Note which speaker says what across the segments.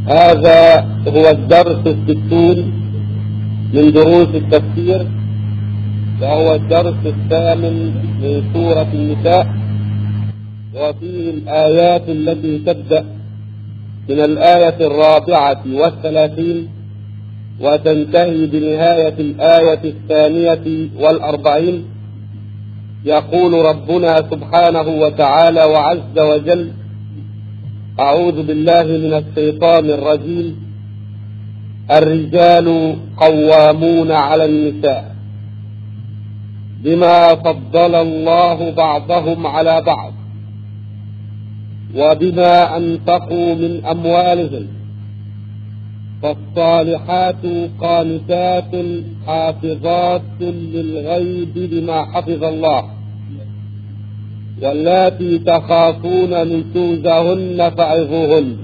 Speaker 1: هذا هو الدرس 60 من دروس التفسير، وهو الدرس 8 من سورة النساء، وفيه الآيات التي تبدأ من الآية 34 وتنتهي بنهاية الآية 42. يقول ربنا سبحانه وتعالى وعز وجل: أعوذ بالله من الشيطان الرجيم. الرجال قوامون على النساء بما فضل الله بعضهم على بعض وبما أنفقوا من أموالهم، فالصالحات قانتات حافظات للغيب بما حفظ الله، واللاتي تخافون نشوزهن فعظوهن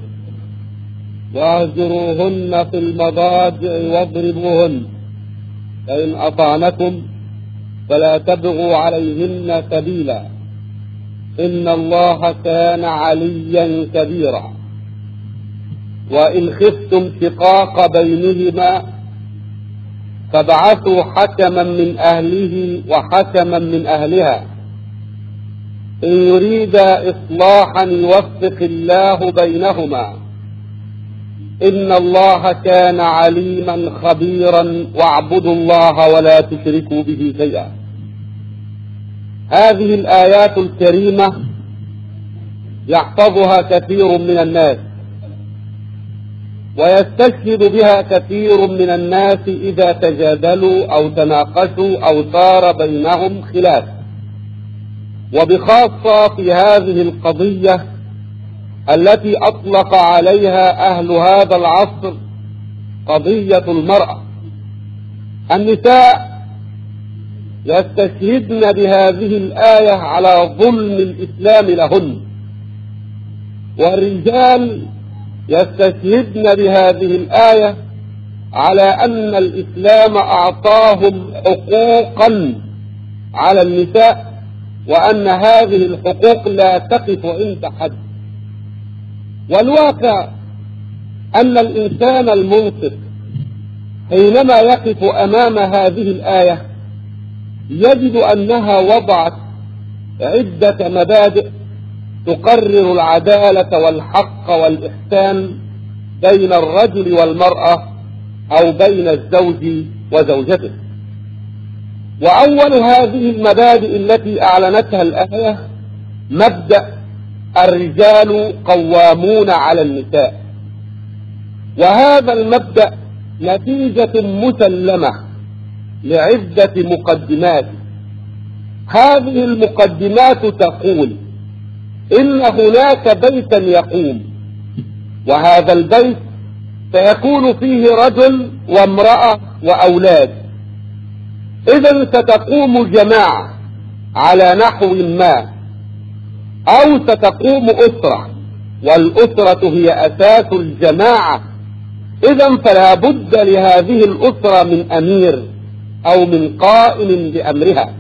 Speaker 1: واهجروهن في المضاجع واضربوهن، فإن أطعنكم فلا تبغوا عليهن سبيلا، إن الله كان عليا كبيرا. وإن خفتم شقاق بينهما فابعثوا حكما من أهله وحكما من أهلها، إن يريدا إصلاحا يوفق الله بينهما، إن الله كان عليما خبيرا، واعبدوا الله ولا تشركوا به شيئا. هذه الآيات الكريمة يحفظها كثير من الناس، ويستشهد بها كثير من الناس إذا تجادلوا أو تناقشوا أو صار بينهم خلاف، وبخاصة في هذه القضية التي أطلق عليها أهل هذا العصر، قضية المرأة. النساء يستشهدن بهذه الآية على ظلم الإسلام لهن، والرجال يستشهدن بهذه الآية على أن الإسلام أعطاهم حقوقا على النساء، وأن هذه الحقوق لا تقف عند حد. والواقع أن الإنسان المنصف حينما يقف أمام هذه الآية يجد أنها وضعت عدة مبادئ تقرر العدالة والحق والإحسان بين الرجل والمرأة أو بين الزوج وزوجته. وأول هذه المبادئ التي أعلنتها الآية مبدأ الرجال قوامون على النساء، وهذا المبدأ نتيجة مسلمة لعدة مقدمات. هذه المقدمات تقول إن هناك بيتا يقوم، وهذا البيت سيكون فيه رجل وامرأة وأولاد. إذن ستقوم جماعة على نحو ما، أو ستقوم أسرة، والأسرة هي أساس الجماعة. إذن فلا بد لهذه الأسرة من أمير أو من قائم بأمرها.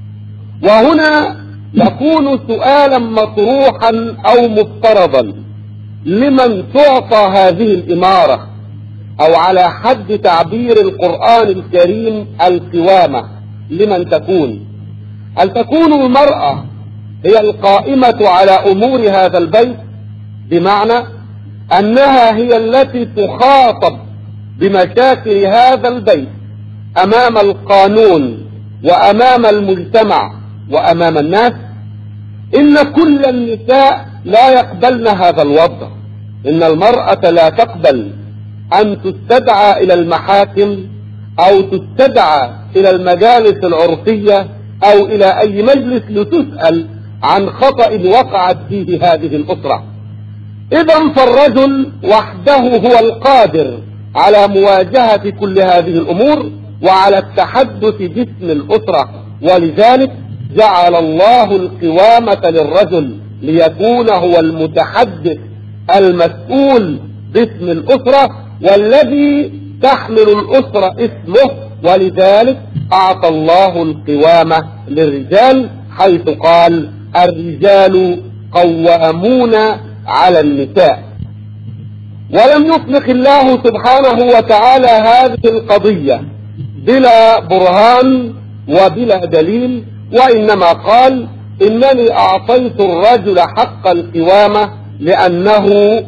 Speaker 1: وهنا يكون سؤالا مطروحا أو مفترضا لمن تعطى هذه الإمارة، أو على حد تعبير القرآن الكريم القوامة، لمن تكون؟ هل تكون المرأة هي القائمة على أمور هذا البيت، بمعنى أنها هي التي تخاطب بمشاكل هذا البيت أمام القانون وأمام المجتمع وأمام الناس؟ إن كل النساء لا يقبلن هذا الوضع. إن المرأة لا تقبل أن تستدعى إلى المحاكم أو تستدعى إلى المجالس العرفية أو إلى أي مجلس لتسأل عن خطأ وقعت فيه هذه الأسرة. إذن فالرجل وحده هو القادر على مواجهة كل هذه الأمور وعلى التحدث باسم الأسرة، ولذلك جعل الله القوامة للرجل ليكون هو المتحدث المسؤول باسم الأسرة والذي تحمل الأسرة اسمه، ولذلك أعطى الله القوامة للرجال حيث قال الرجال قوامون على النساء. ولم يطلق الله سبحانه وتعالى هذه القضية بلا برهان وبلا دليل، وإنما قال إنني أعطيت الرجل حق القوامة لأنه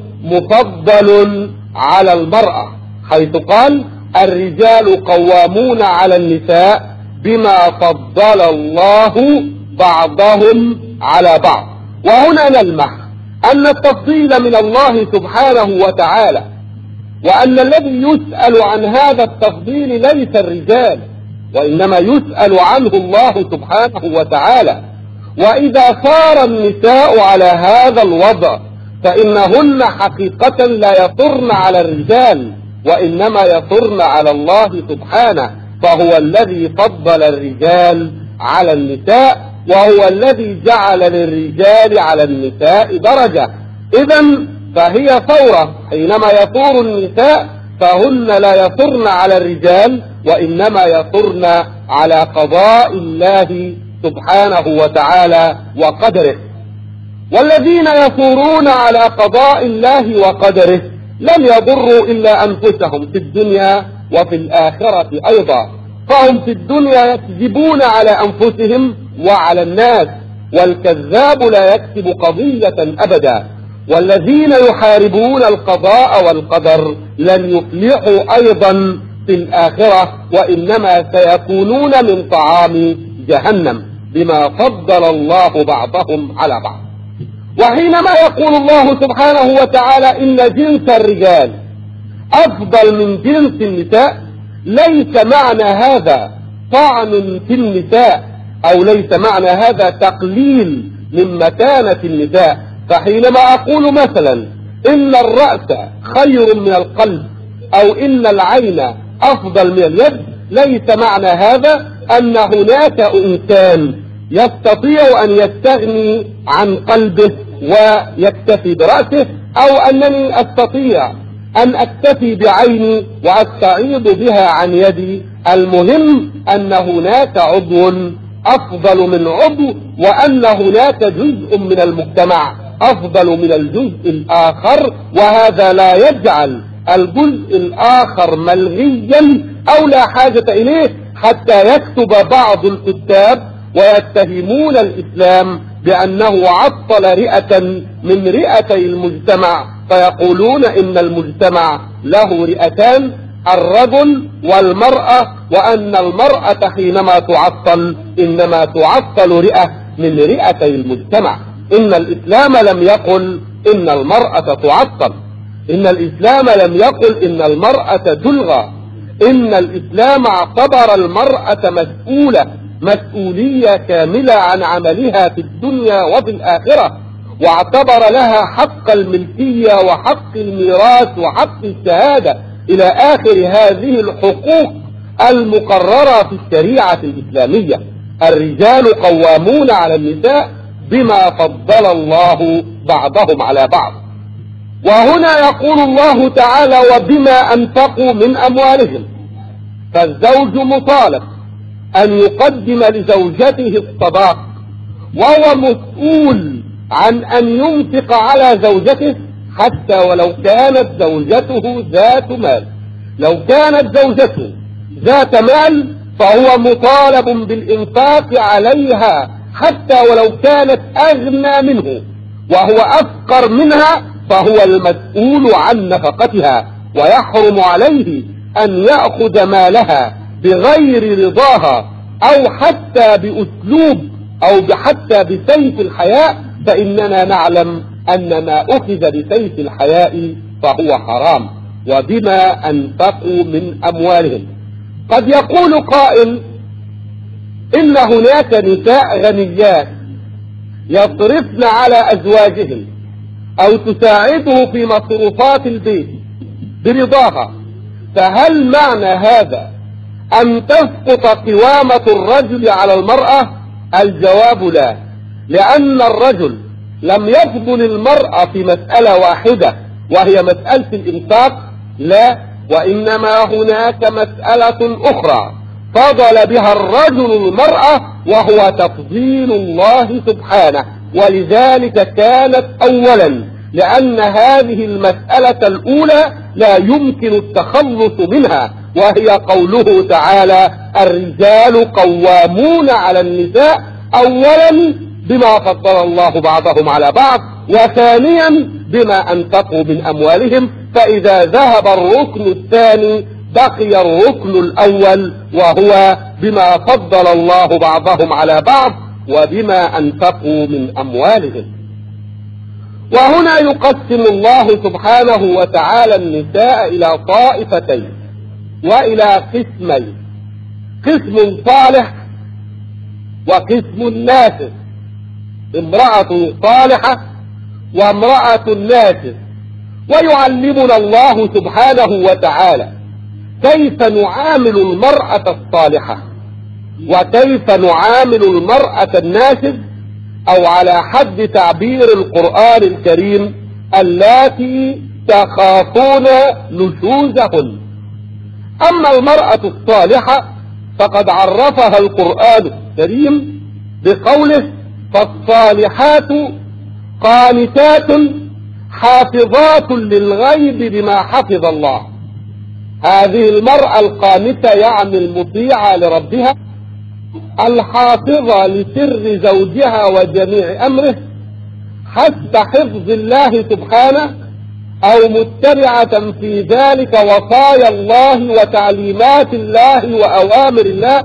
Speaker 1: مفضل على المرأة، حيث قال الرجال قوامون على النساء بما فضل الله بعضهم على بعض. وهنا نلمح أن التفضيل من الله سبحانه وتعالى، وأن الذي يسأل عن هذا التفضيل ليس الرجال، وإنما يسأل عنه الله سبحانه وتعالى. وإذا صار النساء على هذا الوضع فإنهن حقيقة لا يطرن على الرجال، وإنما يطرن على الله سبحانه، فهو الذي فضل الرجال على النساء، وهو الذي جعل للرجال على النساء درجة. إذن فهي ثورة، حينما يثور النساء فهن لا يثرن على الرجال، وإنما يثرن على قضاء الله سبحانه وتعالى وقدره. والذين يثورون على قضاء الله وقدره لم يضروا إلا أنفسهم في الدنيا وفي الآخرة أيضا، فهم في الدنيا يكذبون على أنفسهم وعلى الناس، والكذاب لا يكذب قضية أبدا. والذين يحاربون القضاء والقدر لن يفلحوا أيضا في الآخرة، وإنما سيكونون من طعام جهنم بما فضل الله بعضهم على بعض. وحينما يقول الله سبحانه وتعالى إن جنس الرجال أفضل من جنس النساء، ليس معنى هذا طعن في النساء، أو ليس معنى هذا تقليل من مكانة النساء. فحينما أقول مثلا إن الرأس خير من القلب، أو إن العين أفضل من اليد، ليس معنى هذا أن هناك إنسان يستطيع أن يستغني عن قلبه ويكتفي برأسه، أو أنني أستطيع أن أكتفي بعيني وأستعيض بها عن يدي. المهم أن هناك عضو أفضل من عضو، وأن هناك جزء من المجتمع أفضل من الجزء الآخر، وهذا لا يجعل الجزء الآخر ملغيا أو لا حاجة إليه، حتى يكتب بعض الكتاب ويتهمون الإسلام بأنه عطل رئة من رئتي المجتمع، فيقولون إن المجتمع له رئتان، الرجل والمرأة، وأن المرأة حينما تعطل إنما تعطل رئة من رئتي المجتمع. إن الإسلام لم يقل إن المرأة تعطل، إن الإسلام لم يقل إن المرأة تلغى، إن الإسلام اعتبر المرأة مسؤولية كاملة عن عملها في الدنيا وفي الآخرة، واعتبر لها حق الملكية وحق الميراث وحق الشهادة إلى آخر هذه الحقوق المقررة في الشريعة الإسلامية. الرجال قوامون على النساء بما فضل الله بعضهم على بعض. وهنا يقول الله تعالى وبما أنفقوا من أموالهم، فالزوج مطالب أن يقدم لزوجته الصداق، وهو مسؤول عن أن ينفق على زوجته حتى ولو كانت زوجته ذات مال. لو كانت زوجته ذات مال فهو مطالب بالإنفاق عليها حتى ولو كانت أغنى منه، وهو أفقر منها فهو المسؤول عن نفقتها، ويحرم عليه أن يأخذ مالها بغير رضاها أو حتى بأسلوب أو حتى بسيف الحياء، فإننا نعلم أن ما أخذ بسيف الحياء فهو حرام. وبما أنفقوا من أموالهم. قد يقول قائل إن هناك نساء غنيات يصرفن على أزواجهم أو تساعده في مصروفات البيت برضاها، فهل معنى هذا أن تسقط قوامة الرجل على المرأة؟ الجواب لا، لأن الرجل لم يفضل المرأة في مسألة واحدة وهي مسألة الإنفاق، لا، وإنما هناك مسألة أخرى فضل بها الرجل المرأة، وهو تفضيل الله سبحانه. ولذلك كانت أولا لأن هذه المسألة الأولى لا يمكن التخلص منها، وهي قوله تعالى: الرجال قوامون على النساء، أولا بما فضل الله بعضهم على بعض، وثانيا بما أنفقوا من أموالهم. فإذا ذهب الركن الثاني بقي الركن الأول، وهو بما فضل الله بعضهم على بعض وبما أنفقوا من أموالهم. وهنا يقسم الله سبحانه وتعالى النساء إلى طائفتين وإلى قسمين: قسم صالح وقسم ناسف، امرأة صالحة وامرأة ناسف. ويعلمنا الله سبحانه وتعالى كيف نعامل المرأة الصالحة وكيف نعامل المرأة الناسف، أو على حد تعبير القرآن الكريم: اللاتي تخافون نشوزهن. أما المرأة الصالحة فقد عرفها القرآن الكريم بقوله: فالصالحات قانتات حافظات للغيب بما حفظ الله. هذه المرأة القانتة يعني المطيعة لربها، الحافظة لسر زوجها وجميع أمره حسب حفظ الله سبحانه، أو متبعة في ذلك وصايا الله وتعليمات الله وأوامر الله.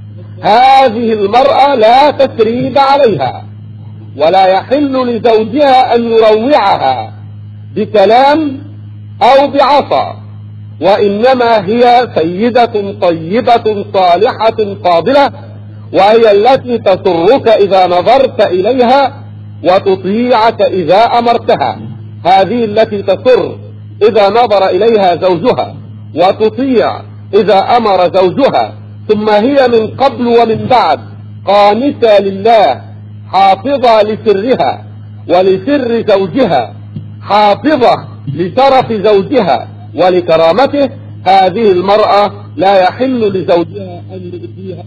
Speaker 1: هذه المرأة لا تثريب عليها، ولا يحل لزوجها أن يروعها بكلام أو بعصا، وإنما هي سيدة طيبة صالحة فاضلة، وهي التي تسرك إذا نظرت إليها وتطيعك إذا أمرتها. هذه التي تسر إذا نظر إليها زوجها وتطيع إذا أمر زوجها، ثم هي من قبل ومن بعد قانتة لله، حافظة لسرها ولسر زوجها، حافظة لشرف زوجها ولكرامته. هذه المرأة لا يحل لزوجها أن يؤذيها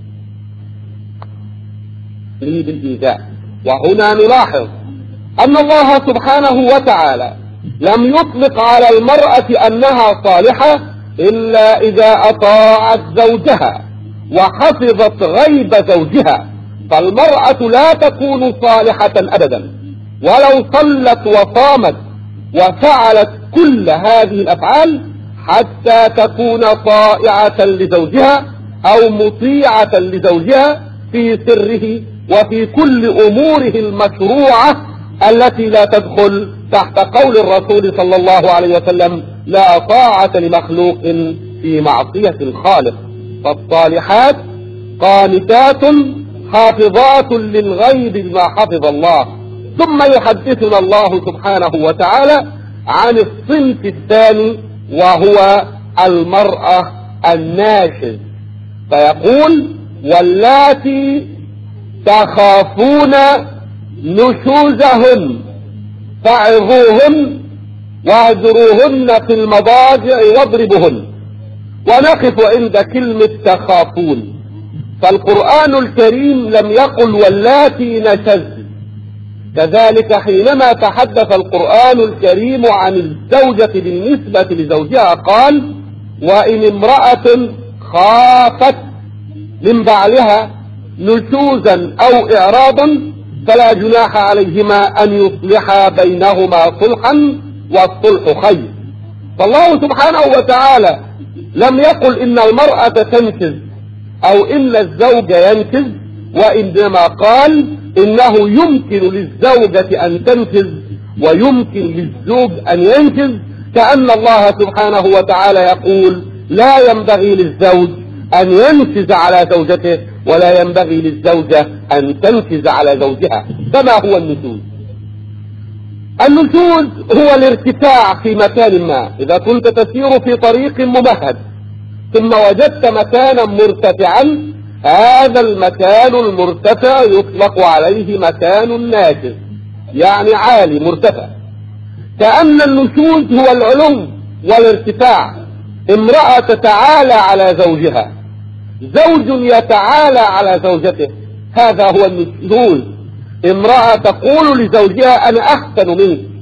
Speaker 1: بالإيذاء. وهنا نلاحظ أن الله سبحانه وتعالى لم يطلق على المرأة أنها صالحة إلا إذا أطاعت زوجها وحفظت غيب زوجها. فالمرأة لا تكون صالحة أبدا ولو صلت وصامت وفعلت كل هذه الأفعال حتى تكون طائعة لزوجها أو مطيعة لزوجها في سره وفي كل أموره المشروعة التي لا تدخل تحت قول الرسول صلى الله عليه وسلم: لا طاعة لمخلوق في معصية الخالق. فالصالحات قانتات حافظات للغيب بما حفظ الله. ثم يحدثنا الله سبحانه وتعالى عن الصنف الثاني وهو المرأة الناشز، فيقول: واللاتي تخافون نشوزهن فعظوهن واهجروهن في المضاجع واضربوهن. ونقف عند كلمة تخافون، فالقرآن الكريم لم يقل واللاتي نشزن. كذلك حينما تحدث القرآن الكريم عن الزوجة بالنسبة لزوجها قال: وإن امرأة خافت من بعلها نشوزا أو إعراضا فلا جناح عليهما أن يصلحا بينهما صلحا والصلح خير. فالله سبحانه وتعالى لم يقل إن المرأة تنشز أو إن الزوج ينشز، وإنما قال إنه يمكن للزوجة أن تنشز ويمكن للزوج أن ينشز، كأن الله سبحانه وتعالى يقول: لا ينبغي للزوج أن ينشز على زوجته ولا ينبغي للزوجة أن تنشز على زوجها. فما هو النشوز؟ النشوز هو الارتفاع في مكان ما. إذا كنت تسير في طريق ممهد ثم وجدت مكانا مرتفعا، هذا المكان المرتفع يطلق عليه مكان ناشز، يعني عالي مرتفع. كأن النشوز هو العلو والارتفاع. امرأة تتعالى على زوجها، زوج يتعالى على زوجته، هذا هو النشوز. امرأة تقول لزوجها: أنا أحسن منك،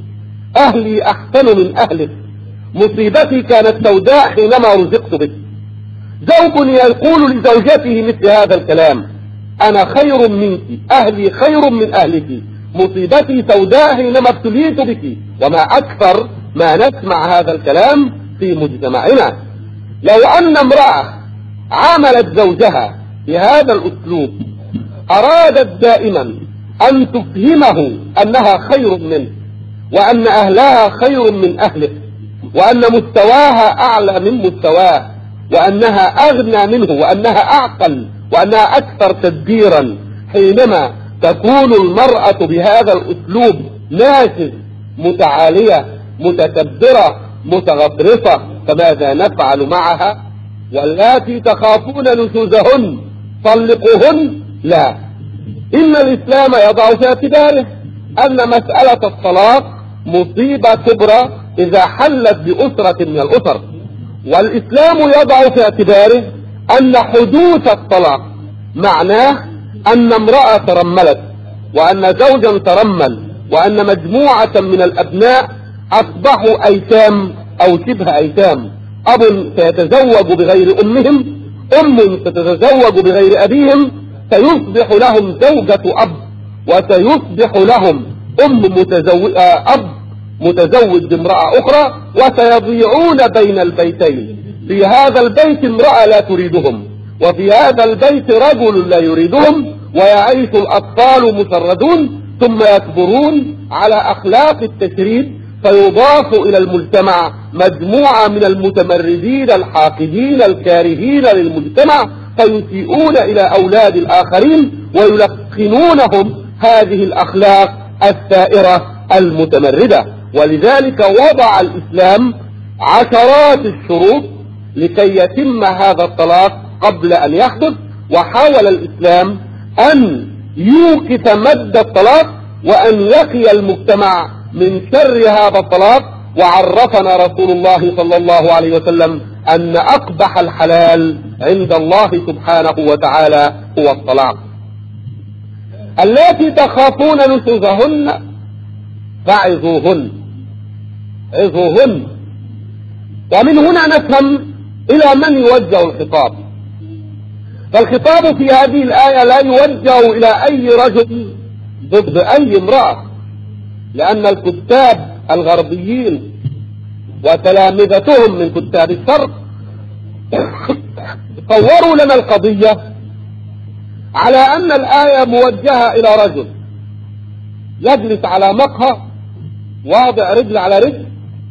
Speaker 1: أهلي أحسن من أهلك، مصيبتي كانت سوداء حينما رزقت بك. زوج يقول لزوجته مثل هذا الكلام: أنا خير منك، أهلي خير من أهلك، مصيبتي سوداء حينما ابتليت بك. وما أكثر ما نسمع هذا الكلام في مجتمعنا. لو أن امرأة عاملت زوجها بهذا الأسلوب، أرادت دائما أن تفهمه أنها خير منه، وأن أهلها خير من أهله، وأن مستواها أعلى من مستواه، وأنها أغنى منه، وأنها أعقل، وأنها أكثر تدبيرا، حينما تكون المرأة بهذا الأسلوب ناشز، متعالية، متكبرة، متغطرسة، فماذا نفعل معها؟ واللاتي تخافون نشوزهن طلقوهن. لا، إن الإسلام يضع في اعتباره أن مسألة الطلاق مصيبة كبرى إذا حلت بأسرة من الأسر، والإسلام يضع في اعتباره أن حدوث الطلاق معناه أن امرأة ترملت، وأن زوجا ترمل، وأن مجموعة من الأبناء أصبحوا أيتام أو شبه أيتام. أب سيتزوج بغير أمهم، أم ستتزوج بغير أبيهم، سيصبح لهم زوجة أب، وسيصبح لهم أب متزوج بامرأة أخرى، وسيضيعون بين البيتين. في هذا البيت امرأة لا تريدهم، وفي هذا البيت رجل لا يريدهم، ويعيش الأطفال مشردون، ثم يكبرون على أخلاق التشريد، فيضاف إلى المجتمع مجموعة من المتمردين الحاقدين الكارهين للمجتمع، فيسيئون إلى أولاد الآخرين ويلقنونهم هذه الأخلاق الثائرة المتمردة. ولذلك وضع الإسلام عشرات الشروط لكي يتم هذا الطلاق قبل أن يحدث، وحاول الإسلام أن يوقف مد الطلاق وأن يقي المجتمع من شر هذا الطلاق. وعرفنا رسول الله صلى الله عليه وسلم أن أقبح الحلال عند الله سبحانه وتعالى هو الطلاق. اللاتي تخافون نشوزهن فعظوهن، عظوهن. ومن هنا نفهم إلى من يوجه الخطاب. فالخطاب في هذه الآية لا يوجه إلى أي رجل ضد أي امرأة، لأن الكتاب الغربيين وتلامذتهم من كتاب الشرق صوروا لنا القضية على أن الآية موجهة إلى رجل يجلس على مقهى، واضع رجل على رجل،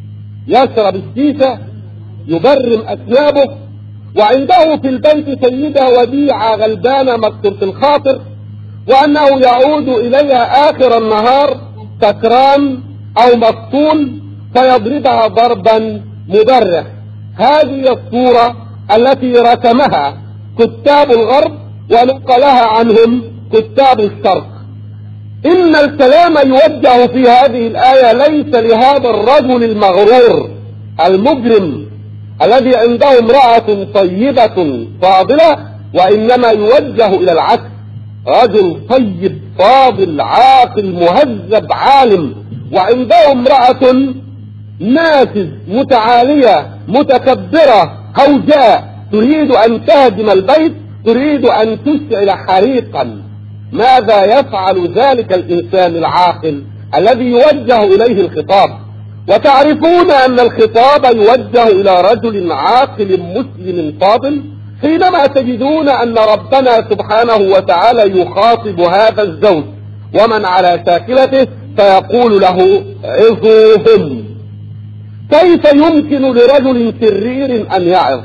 Speaker 1: يشرب الشيشة، يبرم أثيابه، وعنده في البيت سيدة وديعة غلبانة مكسورة الخاطر، وأنه يعود إليها آخر النهار سكران أو مقتول فيضربها ضربا مبرح. هذه الصورة التي رسمها كتاب الغرب ونقلها عنهم كتاب الشرق. إن الكلام يوجه في هذه الآية ليس لهذا الرجل المغرور المجرم الذي عنده امرأة طيبة فاضلة، وإنما يوجه إلى العكس: رجل طيب فاضل عاقل مهذب عالم، وعنده امرأة ناشز متعالية متكبرة هوجاء تريد أن تهدم البيت، تريد أن تشعل حريقا. ماذا يفعل ذلك الإنسان العاقل الذي يوجه إليه الخطاب؟ وتعرفون أن الخطاب يوجه إلى رجل عاقل مسلم فاضل حينما تجدون أن ربنا سبحانه وتعالى يخاطب هذا الزوج ومن على شاكلته فيقول له: عظوهم. كيف يمكن لرجل شرير أن يعظ؟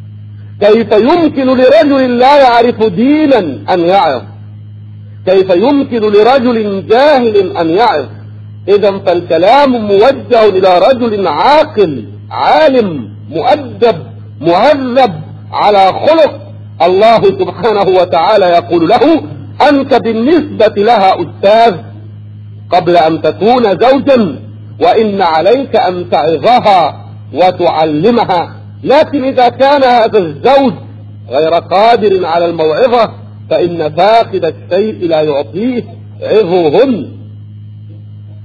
Speaker 1: كيف يمكن لرجل لا يعرف دينا أن يعظ؟ كيف يمكن لرجل جاهل أن يعظ؟ إذا فالكلام موجه إلى رجل عاقل عالم مؤدب مهذب على خلق. الله سبحانه وتعالى يقول له: أنت بالنسبة لها أستاذ قبل أن تكون زوجا، وإن عليك أن تعظها وتعلمها. لكن إذا كان هذا الزوج غير قادر على الموعظة فإن فاقد الشيء لا يعطيه. عظوهن.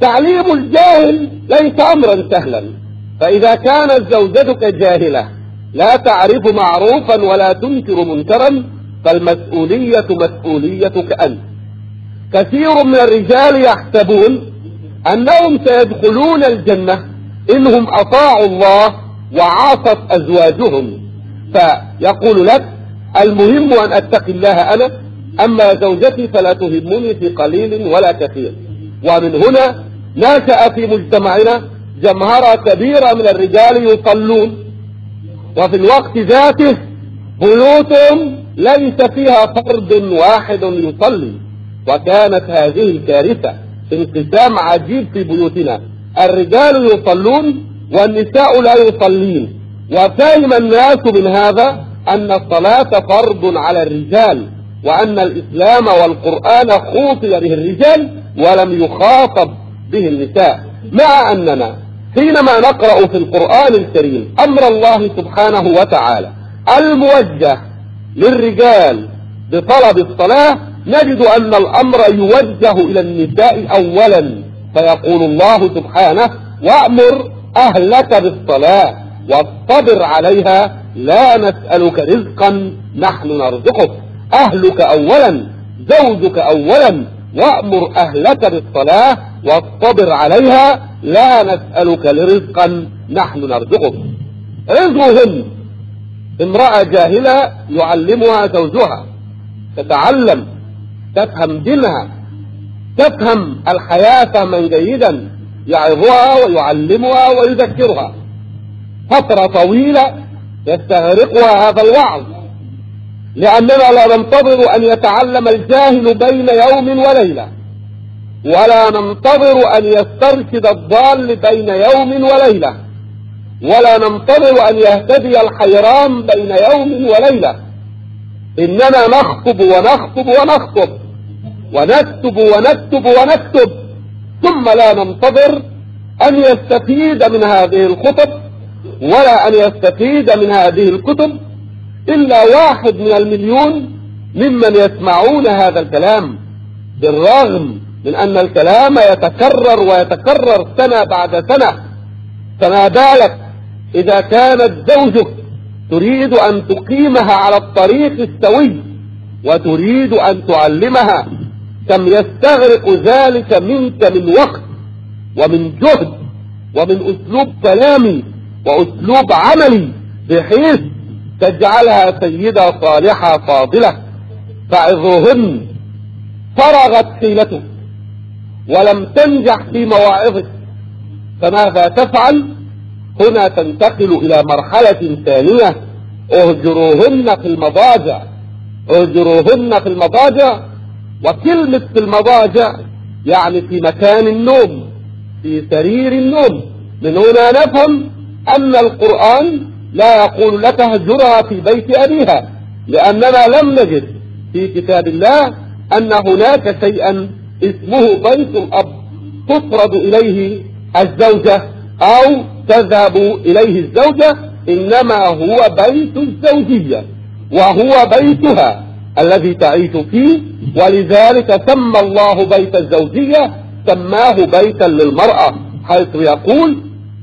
Speaker 1: تعليم الجاهل ليس أمرا سهلا، فإذا كانت زوجتك جاهلة لا تعرف معروفا ولا تنكر منكرا فالمسؤولية مسؤوليتك أنت. كثير من الرجال يحسبون أنهم سيدخلون الجنة إنهم أطاعوا الله وعاصت أزواجهم، فيقول لك المهم أن أتقي الله أنا، أما زوجتي فلا تهمني في قليل ولا كثير. ومن هنا نشأ في مجتمعنا جمهرة كبيرة من الرجال يصلون، وفي الوقت ذاته بيوتهم ليس فيها فرد واحد يصلي. وكانت هذه الكارثة انقسام عجيب في بيوتنا، الرجال يصلون والنساء لا يصلين، وفهم الناس من هذا أن الصلاة فرض على الرجال، وأن الإسلام والقرآن خوطي به الرجال ولم يخاطب به النساء، مع أننا حينما نقرأ في القرآن الكريم أمر الله سبحانه وتعالى الموجه للرجال بطلب الصلاة نجد أن الأمر يوجه إلى النساء أولا، فيقول الله سبحانه وأمر أهلك بالصلاة واصطبر عليها لا نسألك رزقا نحن نرزقك. أهلك أولا، زوجك أولا، وأمر أهلك بالصلاة واصطبر عليها لا نسألك رزقا نحن نرزقك. رزقهن امرأة جاهلة يعلمها زوجها، تتعلم، تفهم دينها، تفهم الحياة فهما جيدا، يعظها ويعلمها ويذكرها. فترة طويلة يستغرقها هذا الوعظ، لأننا لا ننتظر أن يتعلم الجاهل بين يوم وليلة، ولا ننتظر أن يسترشد الضال بين يوم وليلة، ولا ننتظر أن يهتدي الحيران بين يوم وليلة. إننا نخطب ونخطب ونخطب ونكتب ونكتب ونكتب، ثم لا ننتظر أن يستفيد من هذه الخطب ولا أن يستفيد من هذه الكتب إلا 1 من المليون ممن يسمعون هذا الكلام، بالرغم من أن الكلام يتكرر ويتكرر سنة بعد سنة. فما بالك إذا كانت زوجك تريد أن تقيمها على الطريق السوي وتريد أن تعلمها، كم يستغرق ذلك منك من وقت ومن جهد ومن أسلوب كلامي وأسلوب عملي، بحيث تجعلها سيدة صالحة فاضلة. فعظوهن. فرغت حيلتك ولم تنجح في مواعظك، فماذا تفعل؟ هنا تنتقل إلى مرحلة ثانية، اهجروهن في المضاجع. اهجروهن في المضاجع، وكلمة في المضاجع يعني في مكان النوم، في سرير النوم. من هنا نفهم أن القرآن لا يقول لك اهجرها في بيت أبيها، لأننا لم نجد في كتاب الله أن هناك شيئا اسمه بيت الأب تفرض إليه الزوجة أو تذهب إليه الزوجة، إنما هو بيت الزوجية، وهو بيتها الذي تعيش فيه. ولذلك سمى الله بيت الزوجية، سماه بيتا للمرأة، حيث يقول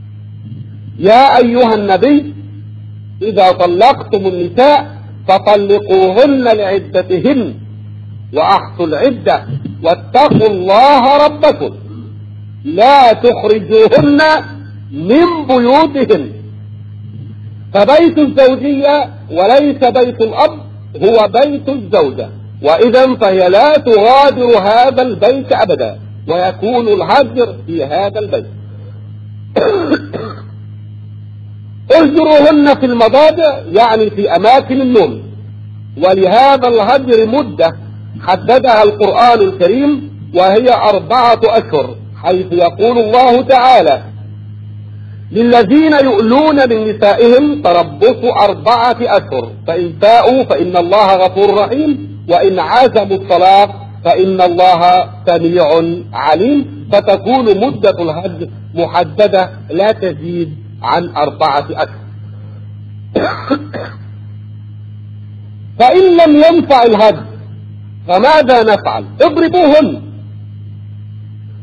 Speaker 1: يا أيها النبي إذا طلقتم النساء فطلقوهن لعدتهن وأحصوا العدة واتقوا الله ربكم لا تخرجوهن من بيوتهن. فبيت الزوجية وليس بيت الأب هو بيت الزوجة، وإذا فهي لا تغادر هذا البيت أبدا، ويكون الهجر في هذا البيت. اهجروهن في المضاجع يعني في أماكن النوم، ولهذا الهجر مدة حددها القرآن الكريم وهي 4 أشهر، حيث يقول الله تعالى للذين يؤلون من نسائهم تربص 4 أشهر فإن فاءوا فإن الله غفور رحيم وإن عزموا الطلاق فإن الله سميع عليم. فتكون مدة الهجر محددة لا تزيد عن 4 أشهر. فإن لم ينفع الهجر فماذا نفعل؟ اضربوهن.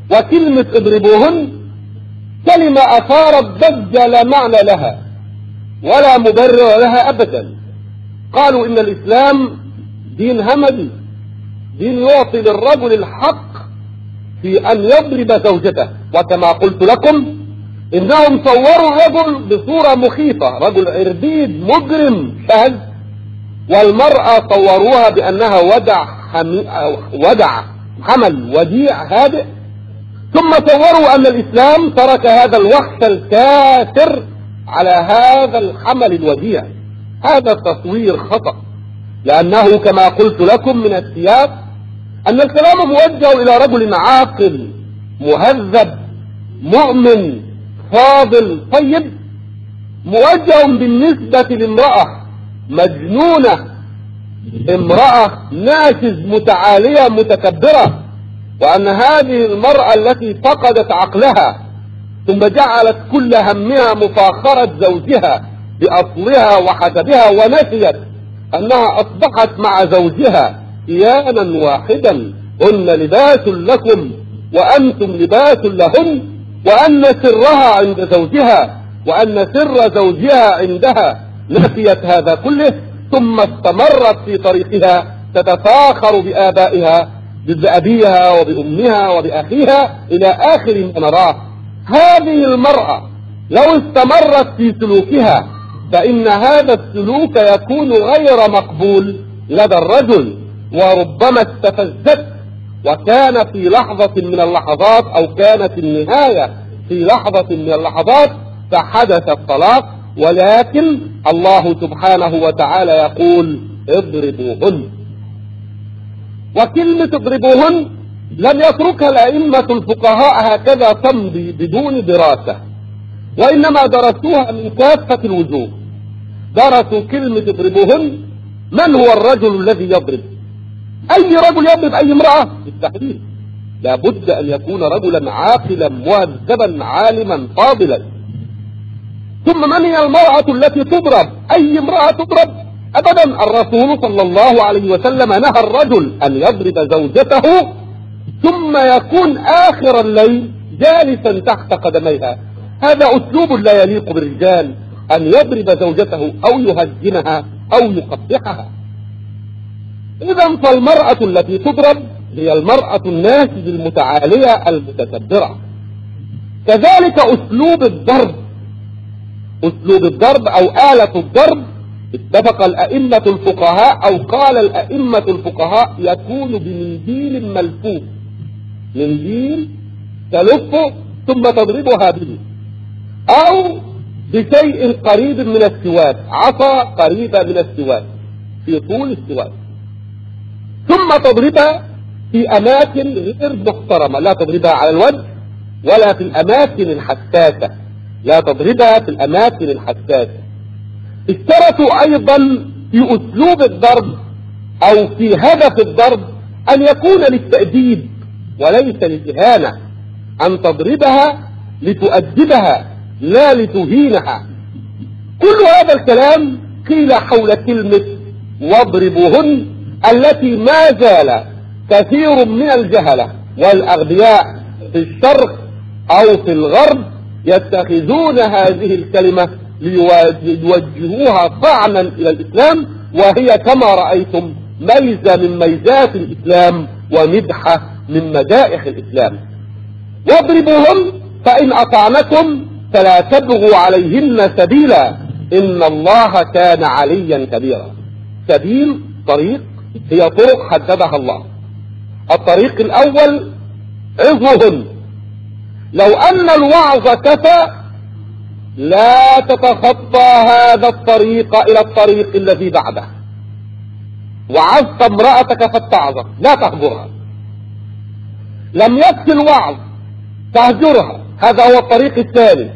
Speaker 1: وكلمة اضربوهن كلمة أثارت ضجة لا معنى لها ولا مبرر لها أبدا. قالوا إن الإسلام دين همجي، دين يعطي للرجل الحق في أن يضرب زوجته. وكما قلت لكم إنهم صوروا الرجل بصورة مخيفة، رجل عربيد مجرم شاذ، والمرأة صوروها بأنها ودع حمل وديع هادئ، ثم صوروا أن الإسلام ترك هذا الوحش الكافر على هذا الحمل الوديع. هذا تصوير خطأ، لأنه كما قلت لكم من السياق أن الكلام موجه إلى رجل عاقل مهذب مؤمن فاضل طيب، موجه بالنسبة لامرأة مجنونة، امرأة ناشز متعالية متكبرة، وأن هذه المرأة التي فقدت عقلها ثم جعلت كل همها مفاخرة زوجها بأصلها وحسبها، ونسيت أنها أصبحت مع زوجها كيانا واحدا، هن لباس لكم وأنتم لباس لهن، وأن سرها عند زوجها وأن سر زوجها عندها. نسيت هذا كله ثم استمرت في طريقها تتفاخر بآبائها، بأبيها وبأمها وبأخيها إلى آخر ما نراه. هذه المرأة لو استمرت في سلوكها فإن هذا السلوك يكون غير مقبول لدى الرجل، وربما استفزت، وكان في لحظة من اللحظات أو كانت النهاية في لحظة من اللحظات فحدث الطلاق. ولكن الله سبحانه وتعالى يقول اضربوهن، وكلمة اضربوهن لم يتركها الأئمة الفقهاء هكذا تمضي بدون دراسة، وإنما درسوها من كافة الوجوه. درسوا كلمة اضربوهن، من هو الرجل الذي يضرب؟ أي رجل يضرب أي امرأة؟ بالتحديد لا بد أن يكون رجلا عاقلا مهذبا عالما فاضلا. ثم من هي المرأة التي تضرب؟ أي امرأة تضرب؟ أبدا. الرسول صلى الله عليه وسلم نهى الرجل أن يضرب زوجته ثم يكون آخر الليل جالسا تحت قدميها. هذا أسلوب لا يليق بالرجال، أن يضرب زوجته أو يهجنها أو يقبحها. إذا فالمرأة التي تضرب هي المرأة الناشز المتعالية المتكبرة. كذلك أسلوب الضرب أو آلة الضرب، اتفق الأئمة الفقهاء أو قال الأئمة الفقهاء يكون بمنديل ملفوف، منديل تلفه ثم تضربها به، أو بشيء قريب من السواك، عصا قريبة من السواك في طول السواك، ثم تضربها في أماكن غير محترمة، لا تضربها على الوجه ولا في الأماكن الحساسة، لا تضربها في الأماكن الحساسة. اشترطوا أيضا في أسلوب الضرب أو في هدف الضرب أن يكون للتأديب وليس للإهانة، أن تضربها لتؤدبها لا لتهينها. كل هذا الكلام قيل حول كلمة واضربوهن، التي ما زال كثير من الجهلة والأغبياء في الشرق أو في الغرب يتخذون هذه الكلمة ليوجهوها طعنا إلى الإسلام، وهي كما رأيتم ميزة من ميزات الإسلام ومدحة من مدائح الإسلام. واضربوهم فإن أطعنكم فلا تبغوا عليهن سبيلا إن الله كان عليا كبيرا. سبيل طريق هي طرق حددها الله. الطريق الأول عظوهن، لو أن الوعظ كفى لا تتخطى هذا الطريق إلى الطريق الذي بعده. وعظت امرأتك فاتعظت، لا تهجرها. لم يكفي الوعظ تهجرها، هذا هو الطريق الثاني.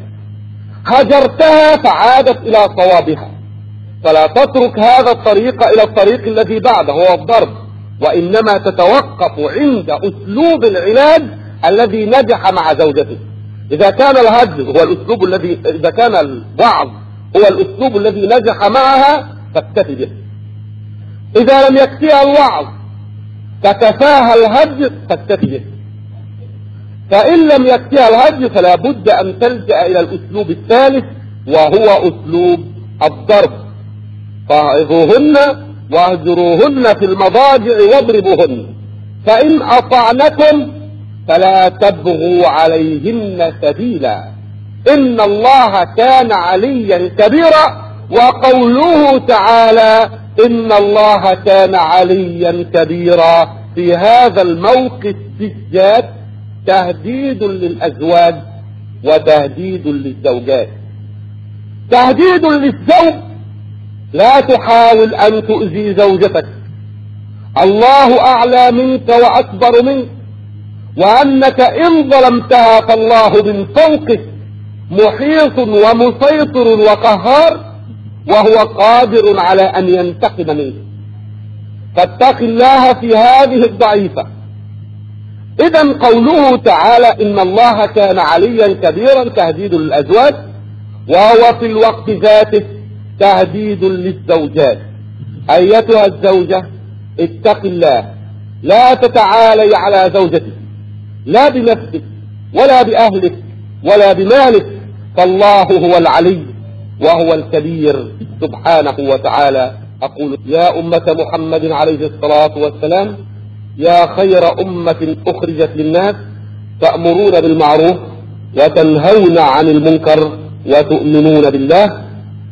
Speaker 1: هجرتها فعادت إلى صوابها، فلا تترك هذا الطريق إلى الطريق الذي بعده هو الضرب، وإنما تتوقف عند أسلوب العلاج الذي نجح مع زوجته. إذا كان الهجر هو الأسلوب الذي، إذا كان الوعظ هو الأسلوب الذي نجح معها فاكتفي به. إذا لم يكفيها الوعظ فكفاها الهجر فاكتفي به. فإن لم يكفيها الهجر فلا بد أن تلجأ إلى الأسلوب الثالث، وهو أسلوب الضرب. فاعظوهن واهجروهن في المضاجع واضربوهن، فإن أطعنكم فلا تبغوا عليهن سبيلا إن الله كان عليا كبيرا. وقوله تعالى إن الله كان عليا كبيرا في هذا الموقف بالذات تهديد للأزواج وتهديد للزوجات. تهديد للزوج: لا تحاول أن تؤذي زوجتك، الله أعلى منك وأكبر منك، وأنك إن ظلمتها فالله من فوقك محيط ومسيطر وقهار، وهو قادر على أن ينتقم منك. فاتق الله في هذه الضعيفة. إذا قوله تعالى إن الله كان عليا كبيرا تهديد للأزواج، وهو في الوقت ذاته تهديد للزوجات. أيتها الزوجة اتق الله، لا تتعالي على زوجتك، لا بنفسك ولا بأهلك ولا بمالك، فالله هو العلي وهو الكبير سبحانه وتعالى. أقول يا أمة محمد عليه الصلاة والسلام، يا خير أمة أخرجت للناس، تأمرون بالمعروف وتنهون عن المنكر وتؤمنون بالله.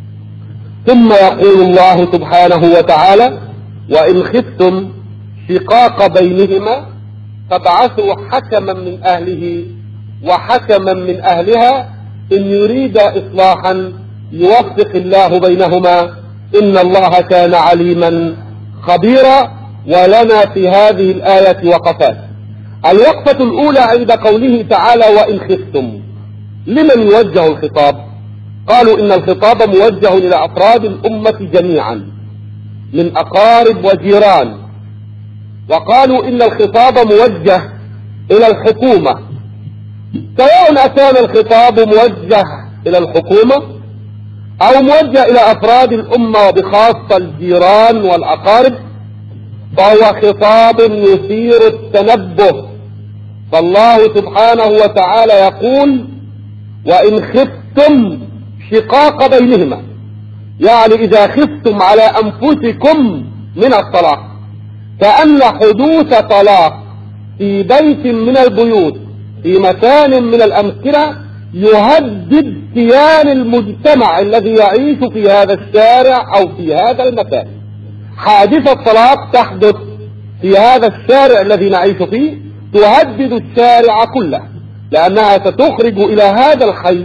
Speaker 1: ثم يقول الله سبحانه وتعالى وإن خفتم شقاق بينهما فابعثوا حكما من أهله وحكما من أهلها إن يريد إصلاحا يوفق الله بينهما إن الله كان عليما خبيرا. ولنا في هذه الآية وقفات. الوقفة الأولى عند قوله تعالى وإن خفتم، لمن يوجه الخطاب؟ قالوا إن الخطاب موجه إلى أفراد الأمة جميعا من أقارب وجيران، وقالوا إن الخطاب موجه إلى الحكومة، سواء كان الخطاب موجه إلى الحكومة أو موجه إلى أفراد الأمة وبخاصة الجيران والأقارب، فهو خطاب يثير التنبه. فالله سبحانه وتعالى يقول وإن خفتم شقاق بينهما، يعني إذا خفتم على أنفسكم من الطلاق، كأن حدوث طلاق في بيت من البيوت في مكان من الأمكنة يهدد كيان المجتمع الذي يعيش في هذا الشارع أو في هذا المكان. حادثة طلاق تحدث في هذا الشارع الذي نعيش فيه تهدد الشارع كله، لأنها ستخرج إلى هذا الحي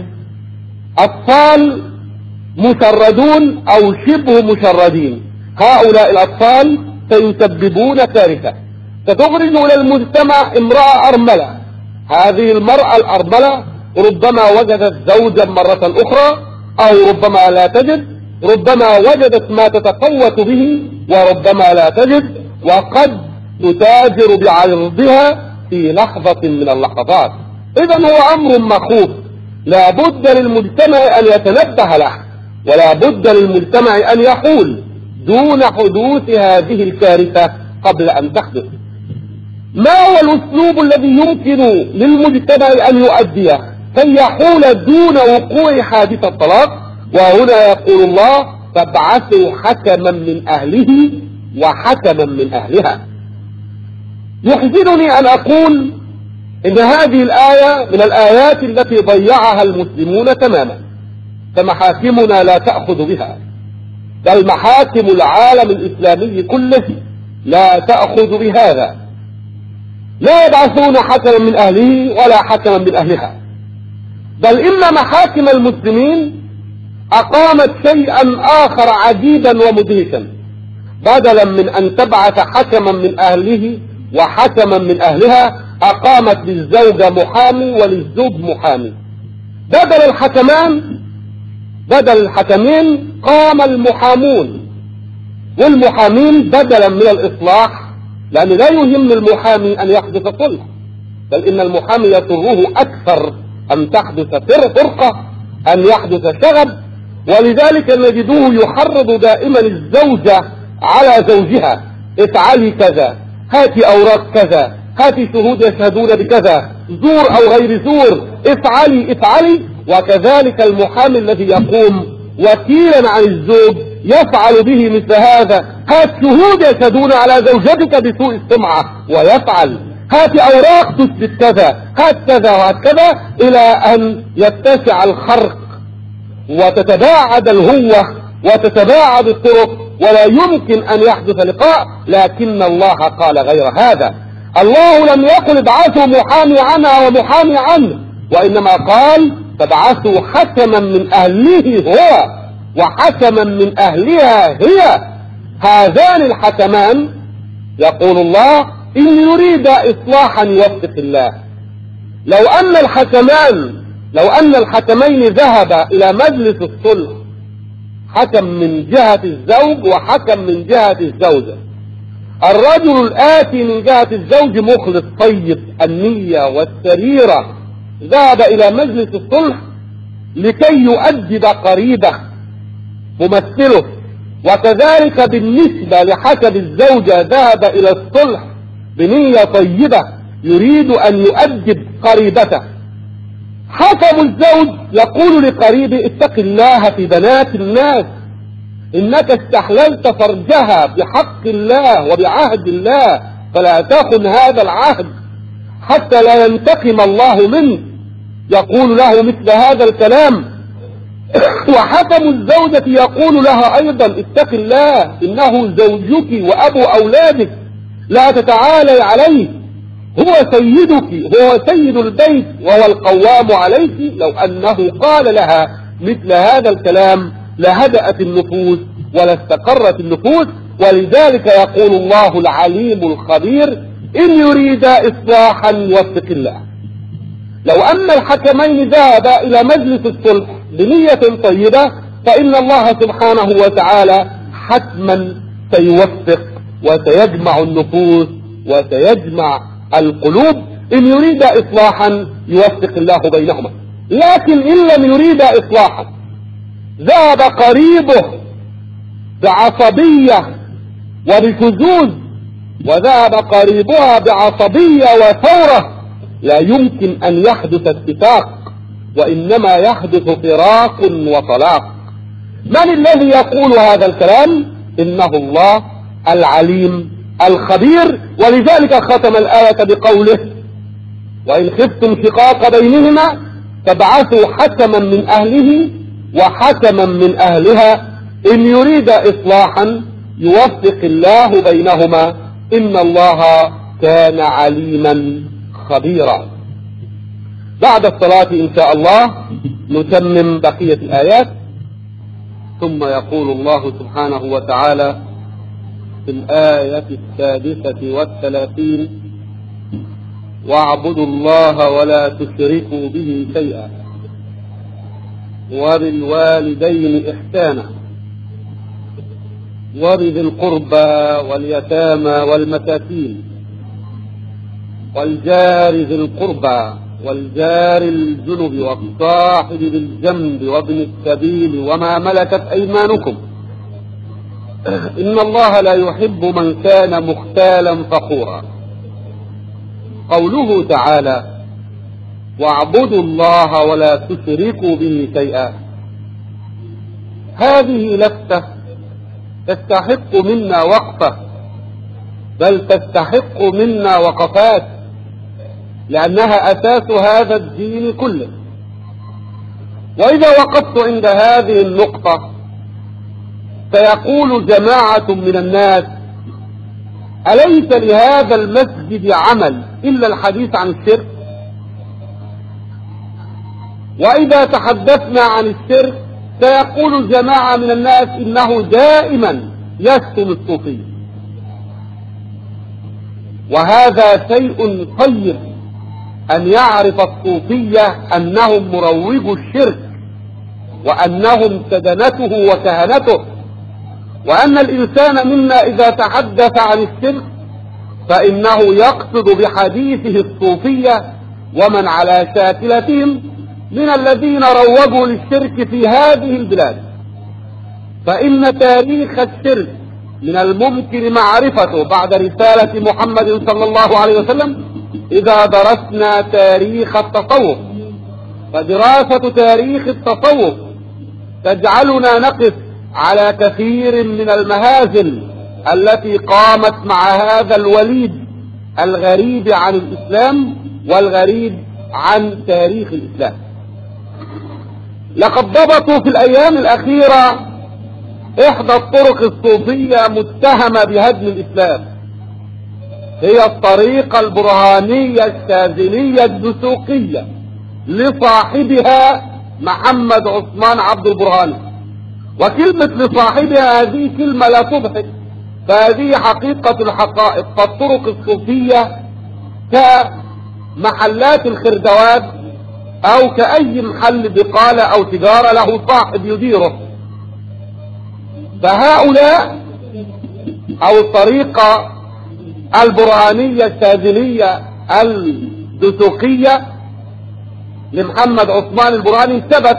Speaker 1: أطفال مشردون أو شبه مشردين. هؤلاء الأطفال سيسببون كارثة، ستخرج إلى المجتمع امرأة أرملة. هذه المرأة الأرملة ربما وجدت زوجا مرة أخرى أو ربما لا تجد، ربما وجدت ما تتقوت به وربما لا تجد، وقد تتاجر بعرضها في لحظة من اللحظات. إذا هو أمر مخوف، لا بد للمجتمع أن يتنبه له، ولا بد للمجتمع أن يحول دون حدوث هذه الكارثة قبل أن تحدث. ما هو الأسلوب الذي يمكن للمجتمع أن يؤديه كي يحول دون وقوع حادثة الطلاق؟ وهنا يقول الله فابعثوا حكما من أهله وحكما من أهلها. يحزنني أن أقول إن هذه الآية من الآيات التي ضيعها المسلمون تماما، فمحاكمنا لا تأخذ بها، بل محاكم العالم الإسلامي كله لا تأخذ بهذا. لا يبعثون حكما من أهله ولا حكما من أهلها، بل إن محاكم المسلمين أقامت شيئا آخر عجيبا ومدهشا. بدلا من أن تبعث حكما من أهله وحكما من أهلها أقامت للزوجة محامي وللزوج محامي. بدل الحكمين قام المحامون، والمحامين بدلا من الإصلاح، لأن لا يهم المحامي أن يحدث صلح، بل إن المحامي يسره أكثر أن تحدث فرقة، أن يحدث شغب. ولذلك نجدوه يحرض دائما الزوجة على زوجها: افعلي كذا، هاتي أوراق كذا، هاتي شهود يشهدون بكذا، زور أو غير زور، افعلي افعلي. وكذلك المحامي الذي يقوم وكيلا عن الزوج يفعل به مثل هذا. هات شهود يشهدون على زوجتك بسوء السمعة ويفعل، هات أوراق تثبت كذا، هات كذا وهات كذا، إلى أن يتسع الخرق وتتباعد الهوة وتتباعد الطرق ولا يمكن أن يحدث لقاء. لكن الله قال غير هذا. الله لم يقل ابعثوا محامي عنها ومحامي عنه، وإنما قال فابعثوا حكما من أهله هو وحكما من أهلها هي. هذان الحكمان يقول الله إن يريد إصلاحا يوفق الله. لو أن الحكمين ذهبا إلى مجلس الصلح، حكم من جهة الزوج وحكم من جهة الزوجة، الرجل الآتي من جهة الزوج مخلص طيب النية والسريرة ذهب إلى مجلس الصلح لكي يؤدب قريبه ممثله، وكذلك بالنسبة لحكم الزوجة ذهب إلى الصلح بنية طيبة يريد أن يؤدب قريبته. حكم الزوج يقول لقريبه اتق الله في بنات الناس، إنك استحللت فرجها بحق الله وبعهد الله، فلا تخن هذا العهد حتى لا ينتقم الله منك. يقول له مثل هذا الكلام. وحكم الزوجة يقول لها أيضا اتق الله، إنه زوجك وأبو أولادك، لا تتعالي عليه، هو سيدك، هو سيد البيت وهو القوام عليك. لو أنه قال لها مثل هذا الكلام لهدأت النفوس ولا استقرت النفوس. ولذلك يقول الله العليم الخبير إن يريد إصلاحا يوفق الله. لو أن الحكمين ذهبا إلى مجلس الصلح بنية طيبة فإن الله سبحانه وتعالى حتما سيوفق وسيجمع النفوس وسيجمع القلوب. إن يريد إصلاحا يوفق الله بينهما. لكن إن لم يريد إصلاحا ذهب قريبه بعصبية وبشذوذ، وذهب قريبها بعصبية وثورة، لا يمكن أن يحدث اتفاق، وإنما يحدث فراق وطلاق. من الذي يقول هذا الكلام؟ إنه الله العليم الخبير. ولذلك ختم الآية بقوله وإن خفتم شقاق بينهما فابعثوا حكما من أهله وحكما من أهلها إن يريد إصلاحا يوفق الله بينهما إن الله كان عليما خبيرا. بعد الصلاة إن شاء الله نتمم بقية الآيات. ثم يقول الله سبحانه وتعالى في الآية 36 واعبدوا الله ولا تشركوا به شيئا وبالوالدين إحسانا وبذي القربى واليتامى والمساكين والجار ذي القربى والجار الجنب والصاحب بالجنب وابن السبيل وما ملكت أيمانكم إن الله لا يحب من كان مختالا فخورا. قوله تعالى واعبدوا الله ولا تشركوا به شيئا، هذه لفتة تستحق منا وقفة، بل تستحق منا وقفات، لأنها أساس هذا الدين كله. وإذا وقفت عند هذه النقطة سيقول جماعة من الناس أليس لهذا المسجد عمل إلا الحديث عن الشرك؟ وإذا تحدثنا عن الشرك سيقول جماعة من الناس إنه دائما يشتم الصوفية. وهذا شيء طيب أن يعرف الصوفية أنهم مروجو الشرك وأنهم سدنته وكهنته، وأن الإنسان منا إذا تحدث عن الشرك فإنه يقصد بحديثه الصوفية ومن على شاكلتهم من الذين روجوا للشرك في هذه البلاد. فإن تاريخ الشرك من الممكن معرفته بعد رسالة محمد صلى الله عليه وسلم إذا درسنا تاريخ التصوف، فدراسة تاريخ التصوف تجعلنا نقف على كثير من المهازل التي قامت مع هذا الوليد الغريب عن الإسلام والغريب عن تاريخ الإسلام. لقد ضبطوا في الأيام الأخيرة إحدى الطرق الصوفية متهمة بهدم الإسلام، هي الطريقة البرهانية الشاذلية الدسوقية لصاحبها محمد عثمان عبد البرهاني. وكلمة لصاحبها هذه كلمة لا تضحك، فهذه حقيقة الحقائق. فالطرق الصوفية كمحلات الخردوات أو كأي محل بقالة أو تجارة له صاحب يديره، فهؤلاء أو الطريقة البرهانية الشاذلية الدسوقية لمحمد عثمان البرهاني ثبت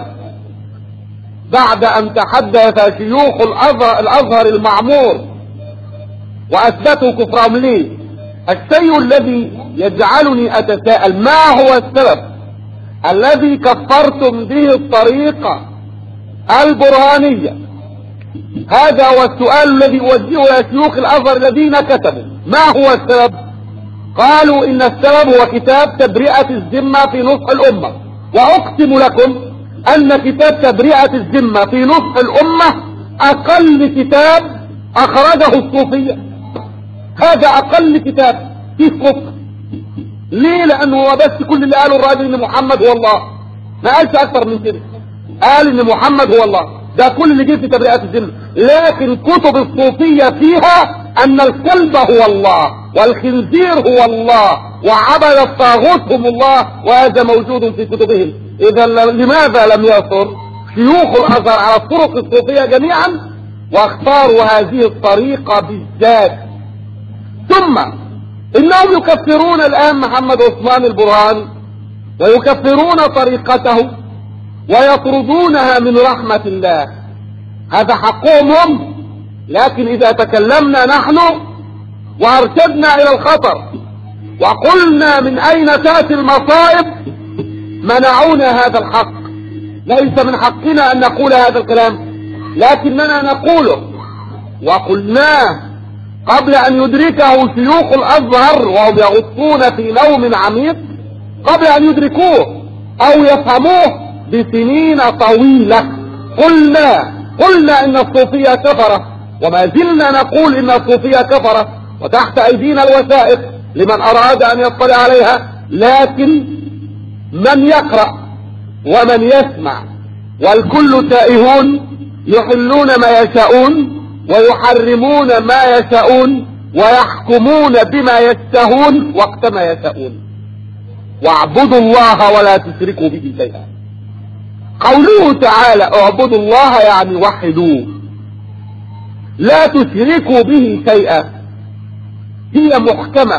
Speaker 1: بعد أن تحدث شيوخ الأزهر المعمور وأثبتوا كفرهم ليه. الشيء الذي يجعلني أتساءل ما هو السبب الذي كفرتم به الطريقة البرهانية؟ هذا هو السؤال الذي أوجهه إلى شيوخ الأزهر الذين كتبوا. ما هو السبب؟ قالوا إن السبب هو كتاب تبرئة الذمة في نصح الأمة، وأقسم لكم أن كتاب تبرئة الذمة في نصح الأمة أقل كتاب أخرجه الصوفية. هذا أقل كتاب فيه كفر. ليه؟ لأنه هو بس كل اللي قاله الراجل إن محمد هو الله، ما قالش أكثر من كده. قال إن محمد هو الله، ده كل اللي جه في تبرئة الذمة. لكن كتب الصوفية فيها أن الكلب هو الله والخنزير هو الله وعبد الطاغوت هم الله، وهذا موجود في كتبهم. إذا لماذا لم يصر شيوخ الأزهر على الطرق الصوفية جميعا واختاروا هذه الطريقة بالذات؟ ثم إنهم يكفرون الآن محمد عثمان البرهاني ويكفرون طريقته ويطردونها من رحمة الله. هذا حقهم هم، لكن إذا تكلمنا نحن وأرشدنا إلى الخطر وقلنا من أين تأتي المصائب منعونا هذا الحق. ليس من حقنا أن نقول هذا الكلام، لكننا نقوله وقلناه قبل أن يدركه شيوخ الأزهر وهم يغطون في نوم عميق، قبل أن يدركوه أو يفهموه بسنين طويلة. قلنا إن الصوفية كفرة، وما زلنا نقول إن الصوفية كفرة، وتحت أيدينا الوثائق لمن أراد أن يطلع عليها. لكن من يقرأ ومن يسمع والكل تائهون يحلون ما يشاءون ويحرمون ما يشاءون ويحكمون بما يشتهون وقت ما يشاءون. واعبدوا الله ولا تشركوا به شيئا. قوله تعالى اعبدوا الله يعني وحدوه، لا تشركوا به شيئا، هي محكمة،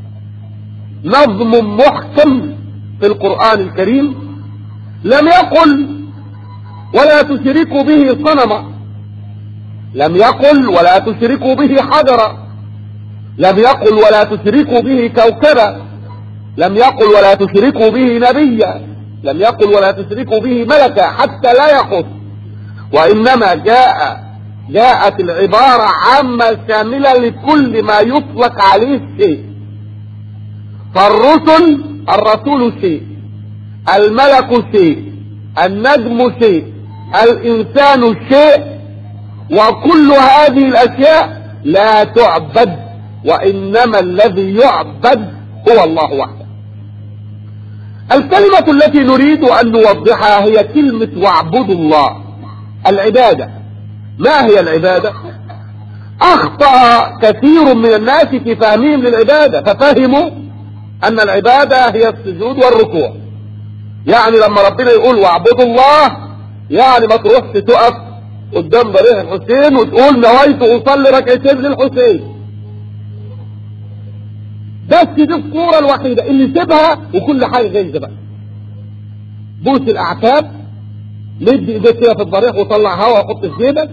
Speaker 1: نظم محكم في القرآن الكريم. لم يقل ولا تشركوا به صنما، لم يقل ولا تشركوا به حجرا، لم يقل ولا تشركوا به كوكبا، لم يقل ولا تشركوا به نبيا، لم يقل ولا تشركوا به ملكا حتى لا يخص. وإنما جاءت العبارة عامة شاملة لكل ما يطلق عليه شيء. الرسول شيء، الملك شيء، النجم شيء، الإنسان شيء، وكل هذه الأشياء لا تعبد، وإنما الذي يعبد هو الله وحده. الكلمة التي نريد أن نوضحها هي كلمة واعبدوا الله. العبادة، ما هي العبادة؟ أخطأ كثير من الناس في فهمهم للعبادة، ففهموا أن العبادة هي السجود والركوع. يعني لما ربنا يقول واعبدوا الله، يعني ما تروحش تقف قدام ضريح الحسين وتقول نويت أصلي ركعتين للحسين. بس دي الصورة الوحيدة اللي سيبها وكل حاجة جايزة بقى. بوس الأعتاب، مد ايديك كده في الضريح وطلع هوا وحط في جيبك،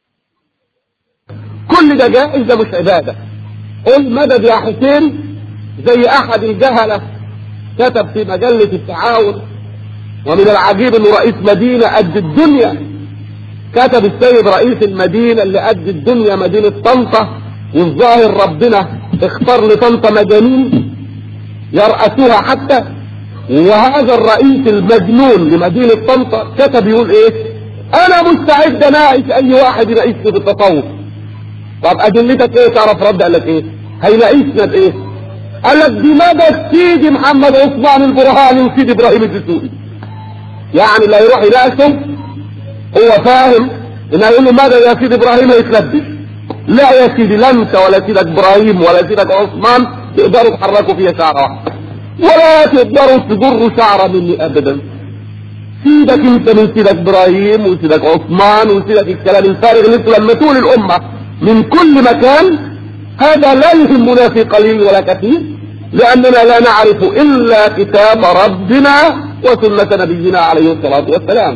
Speaker 1: كل ده جائز، ده مش عبادة. قل مدد يا حسين زي احد الجهلة كتب في مجلة التعاون، ومن العجيب انه رئيس مدينة قد الدنيا، كتب السيد رئيس المدينة اللي قد الدنيا مدينة طنطا، والظاهر ربنا اختار لطنطا مجانين يرأسوها حتى، وهذا الرئيس المجنون لمدينة طنطا كتب يقول ايه؟ انا مستعد اناقش اي واحد يناقشني بالتصوف. طب ادلتك ايه؟ تعرف رد قال لك ايه؟ هيناقشنا بايه؟ قال لك بمدد سيدي محمد عثمان البرهاني وسيدي ابراهيم الدسوقي. يعني اللي هيروح يناقشه هو فاهم ان هيقول له مدد يا سيدي ابراهيم هيتلبش. لا يا سيدي، لا انت ولا سيدك ابراهيم ولا سيدك عثمان تقدروا تحركوا فيها شعره واحده، ولا تقدروا تجروا شعره مني ابدا. سيدك انت من سيدك ابراهيم وسيدك عثمان وسيدك الكلام الفارغ اللي انتوا لمتوه للامه من كل مكان، هذا لا يهمنا في قليل ولا كثير، لاننا لا نعرف الا كتاب ربنا وسنه نبينا عليه الصلاه والسلام.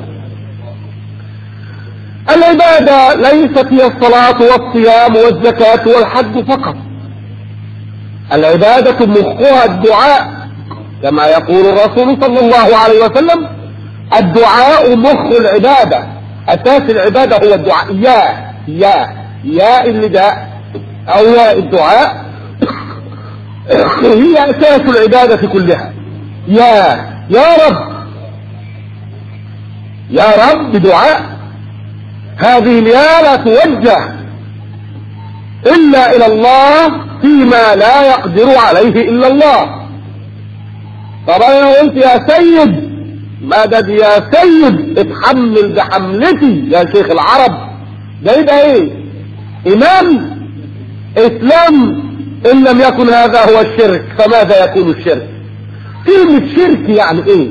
Speaker 1: العباده ليست هي الصلاه والصيام والزكاه والحج فقط، العباده مخها الدعاء، كما يقول الرسول صلى الله عليه وسلم: الدعاء مخ العبادة، أساس العبادة هو الدعاء. يا النداء أو يا الدعاء هي أساس العبادة كلها. يا رب دعاء، هذه اليا لا توجه إلا إلى الله فيما لا يقدر عليه إلا الله. طبعا أنا قلت يا سيد مدد يا سيد اتحمل بحملتي يا شيخ العرب، ده يبقى ايه؟ امام اسلام ان لم يكن هذا هو الشرك فماذا يكون الشرك؟ كلمة شرك يعني ايه؟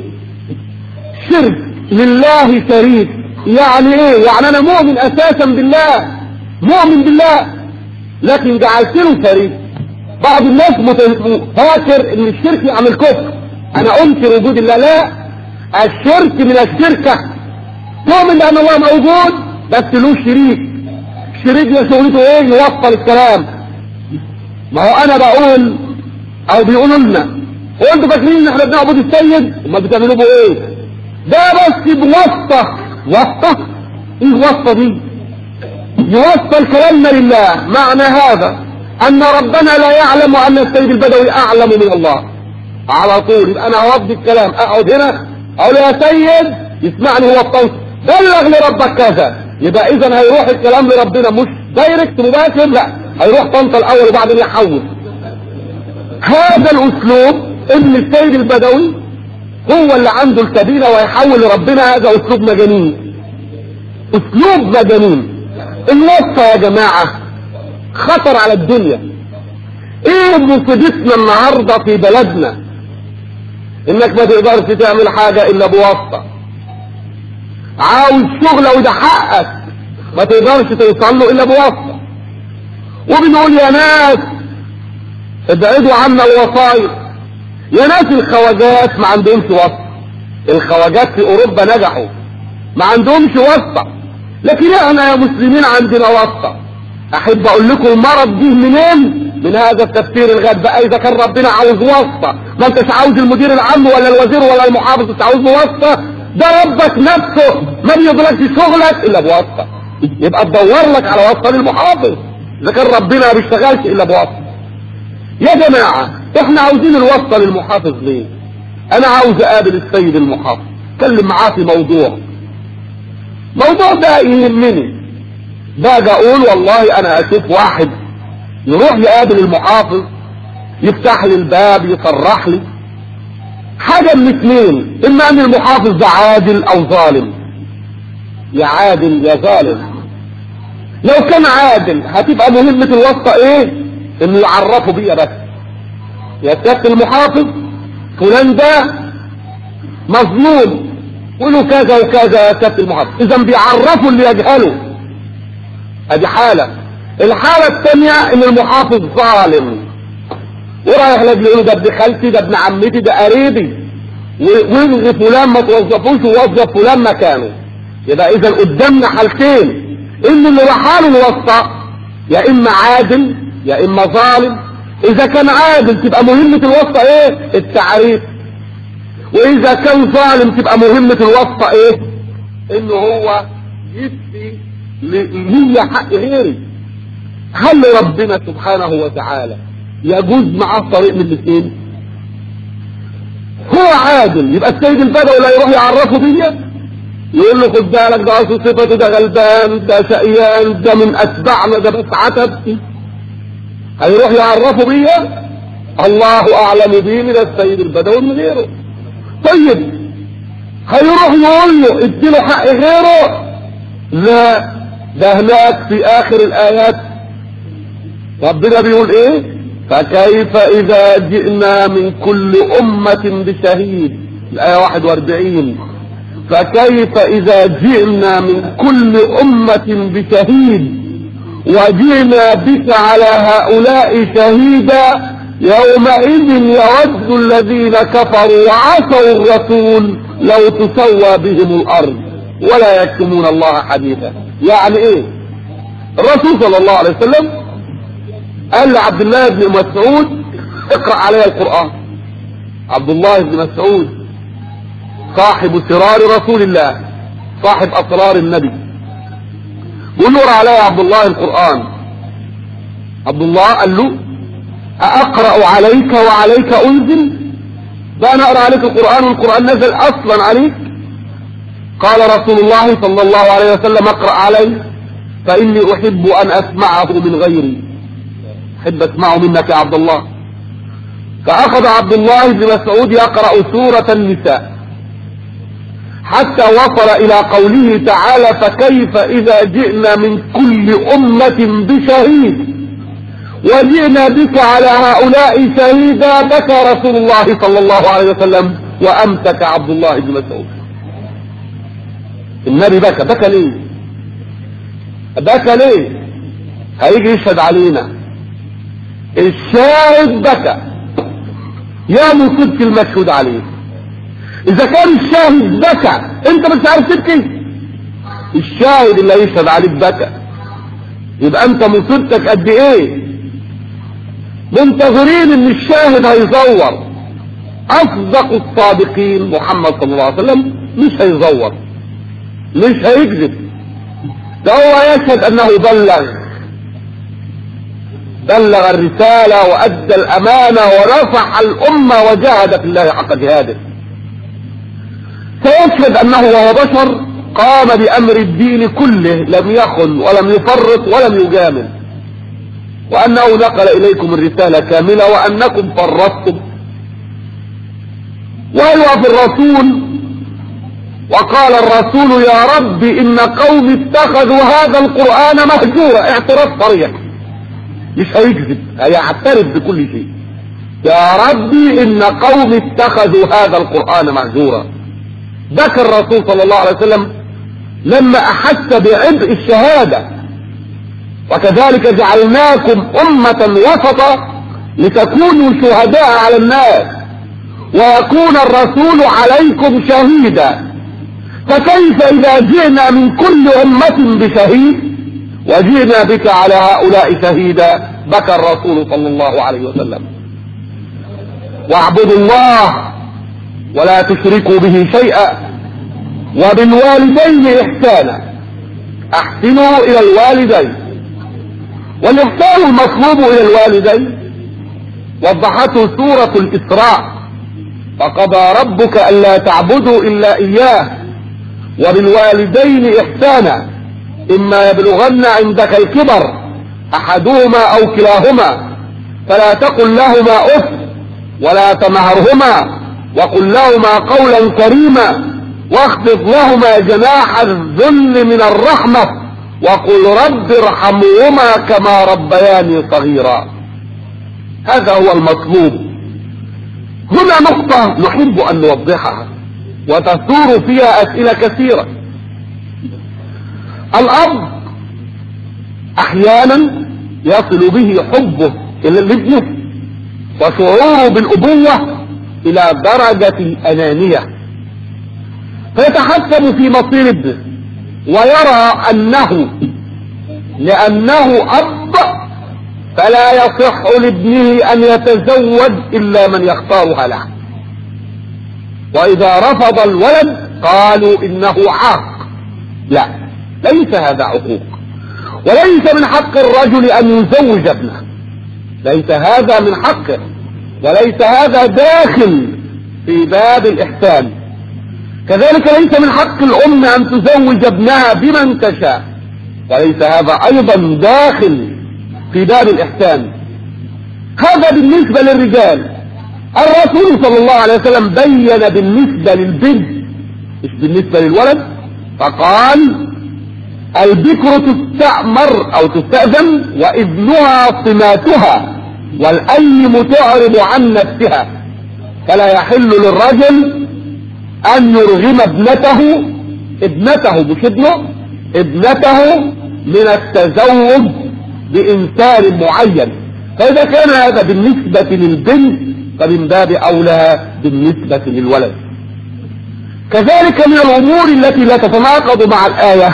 Speaker 1: شرك لله شريك يعني ايه؟ يعني انا مؤمن اساسا بالله، مؤمن بالله لكن جعلت له شريك. بعض الناس فاكر ان الشرك يعني الكفر، انا انكر وجود الله. لا، الشرك من الشركة، تؤمن بأن الله موجود بس له شريك. الشريك ده شغلته ايه؟ يوصل الكلام. ما هو انا بقول او بيقولوا لنا وانتوا فاكرين ان احنا بنعبد السيد، امال بتعملوا به ايه؟ ده بس بواسطة. واسطة؟ ايه الواسطة دي؟ يوصل كلامنا لله. معنى هذا ان ربنا لا يعلم ان السيد البدوي اعلم من الله على طول. يبقى انا هوضي الكلام، اقعد هنا اقول يا سيد يسمعني هو الطنط بلغ لربك كذا، يبقى اذا هيروح الكلام لربنا مش دايركت مباشر، لا هيروح طنطا الاول وبعدين يحول. هذا الاسلوب ان السيد البدوي هو اللي عنده الكبيرة ويحول لربنا، هذا اسلوب مجانين، اسلوب مجانين. الوصفة يا جماعة خطر على الدنيا. ايه مصيبتنا النهاردة في بلدنا؟ انك ما تقدرش تعمل حاجة الا بواسطة. عاوز شغلة وده حقك ما تقدرش توصل له الا بواسطة. وبنقول يا ناس ابعدوا عنا الوسائط. يا ناس الخواجات ما عندهمش واسطة، الخواجات في اوروبا نجحوا ما عندهمش واسطة، لكن احنا يا مسلمين عندنا واسطة. احب اقول لكم المرض جه منين؟ من هذا التفسير الغاب بقى. اذا كان ربنا عاوز واسطة، ما انتش عاوز المدير العام ولا الوزير ولا المحافظ، انت عاوز واسطة. ده ربك نفسه ما بيضربش شغلك الا بواسطة، يبقى تدور لك على واسطة للمحافظ. اذا كان ربنا ما بيشتغلش الا بواسطة. يا جماعة احنا عاوزين الواسطة للمحافظ ليه؟ انا عاوز اقابل السيد المحافظ اتكلم معاه في موضوع ده يهمني. باجي اقول والله انا اشوف واحد يروح يقابل المحافظ يفتح لي الباب يصرح لي حاجة من اثنين: اما ان المحافظ ده عادل او ظالم. يا عادل يا ظالم. لو كان عادل هتبقى مهمة الواسطة ايه؟ انه يعرفوا بيها بس. يا سيادة المحافظ فلان ده مظلوم قولوا كذا وكذا يا سيادة المحافظ. اذا بيعرفوا اللي يجهله. ادي حالة. الحالة الثانية ان المحافظ ظالم ورايح لاجل يقول ده ابن خالتي ده ابن عمتي ده قريبي والغي فلان ما توظفوش ووظف فلان مكانه. يبقى اذا قدامنا حالتين: ان اللي رحاله الواسطة يا اما عادل يا اما ظالم. اذا كان عادل تبقى مهمة الواسطة ايه؟ التعريف. واذا كان ظالم تبقى مهمة الواسطة ايه؟ انه هو يدي لي حق غيري. هل ربنا سبحانه وتعالى يجوز معاه طريق من الاثنين؟ هو عادل يبقى السيد البدوي لا يروح يعرفه بيا يقول له خد بالك ده اصل صفته ده غلبان ده شقيان ده من اتباعنا ده بس عتب، هيروح يعرفه بيا؟ الله اعلم بيه من السيد البدوي من غيره. طيب هيروح يقول له اديله حق غيره؟ لا، ده هناك في اخر الايات ربنا بيقول ايه؟ فكيف اذا جئنا من كل امة بشهيد، الايه 41. فكيف اذا جئنا من كل امة بشهيد وجئنا بك على هؤلاء شهيدا يومئذ يود الذين كفروا وعصوا الرسول لو تسوى بهم الارض ولا يكتمون الله حديثا. يعني ايه؟ الرسول صلى الله عليه وسلم قال لعبد الله بن مسعود اقرأ علي القرآن. عبد الله بن مسعود صاحب سرار رسول الله، صاحب اسرار النبي، قل له اقرأ علي يا عبد الله القرآن. عبد الله قال له أقرأ عليك وعليك أنزل؟ ده أنا أقرأ عليك القرآن والقرآن نزل أصلا عليك؟ قال رسول الله صلى الله عليه وسلم اقرأ علي فإني أحب أن أسمعه من غيري، أحب أسمعه منك يا عبد الله. فأخذ عبد الله بن مسعود يقرأ سورة النساء حتى وصل إلى قوله تعالى فكيف إذا جئنا من كل أمة بشهيد وجئنا بك على هؤلاء شهيدا، بكى رسول الله صلى الله عليه وسلم وأمسك عبد الله بن مسعود. النبي بكى ليه؟ بكى ليه؟ هيجي يشهد علينا. الشاهد بكى يا مصيبة المشهود عليه. اذا كان الشاهد بكى انت مش عارف تبكي؟ الشاهد اللي يشهد عليك بكى، يبقى انت مصيبتك قد ايه؟ منتظرين ان الشاهد هيزور. اصدق الصادقين محمد صلى الله عليه وسلم مش هيزور، مش هيكذب، ده هو يشهد انه بلغ الرسالة وأدى الأمانة ونصح الأمة وجاهد في الله حق جهاده. سيشهد أنه وهو بشر قام بأمر الدين كله، لم يخن ولم يفرط ولم يجامل، وأنه نقل إليكم الرسالة كاملة وأنكم فرطتم. ويوافي الرسول وقال الرسول يا رب إن قوم اتخذوا هذا القرآن مهجورا، اعتراف صريح، مش هيكذب، هيعترف بكل شيء. يا ربي ان قوم اتخذوا هذا القرآن مهجورا. بكى الرسول صلى الله عليه وسلم لما احس بعبء الشهادة. وكذلك جعلناكم امة وسطا لتكونوا شهداء على الناس ويكون الرسول عليكم شهيدا. فكيف اذا جئنا من كل امة بشهيد وجئنا بك على هؤلاء شهيدا؟ بكى الرسول صلى الله عليه وسلم. واعبدوا الله ولا تشركوا به شيئا وبالوالدين احسانا، احسنوا الى الوالدين. والاحسان المطلوب الى الوالدين وضحته سورة الاسراء فقضى ربك الا تعبدوا الا اياه وبالوالدين احسانا اما يبلغن عندك الكبر احدهما او كلاهما فلا تقل لهما اف ولا تنهرهما وقل لهما قولا كريما واخفض لهما جناح الذل من الرحمة وقل رب ارحمهما كما ربياني صغيرا. هذا هو المطلوب. هنا نقطة نحب ان نوضحها وتثور فيها اسئلة كثيرة. الاب احيانا يصل به حبه الى الابن وشعوره بالابوة الى درجة الانانية فيتحكم في مصير ابنه ويرى انه لانه اب فلا يصح لابنه أن يتزوج إلا من يختارها له. وإذا رفض الولد قالوا إنه عاق. لا، ليس هذا عقوق، وليس من حق الرجل أن يزوج ابنه، ليس هذا من حقه، وليس هذا داخل في باب الإحسان. كذلك ليس من حق الأم أن تزوج ابنها بمن تشاء، وليس هذا أيضا داخل في باب الإحسان. هذا بالنسبة للرجال. الرسول صلى الله عليه وسلم بين بالنسبة للبنت مش بالنسبة للولد، فقال البكر تستأمر أو تستأذن وابنها صماتها والأيم تعرض عن نفسها، فلا يحل للرجل أن يرغم ابنته مش ابنته من التزوج بإنسان معين. فإذا كان هذا بالنسبة للبنت فمن باب أولى بالنسبة للولد. كذلك من الأمور التي لا تتناقض مع الآية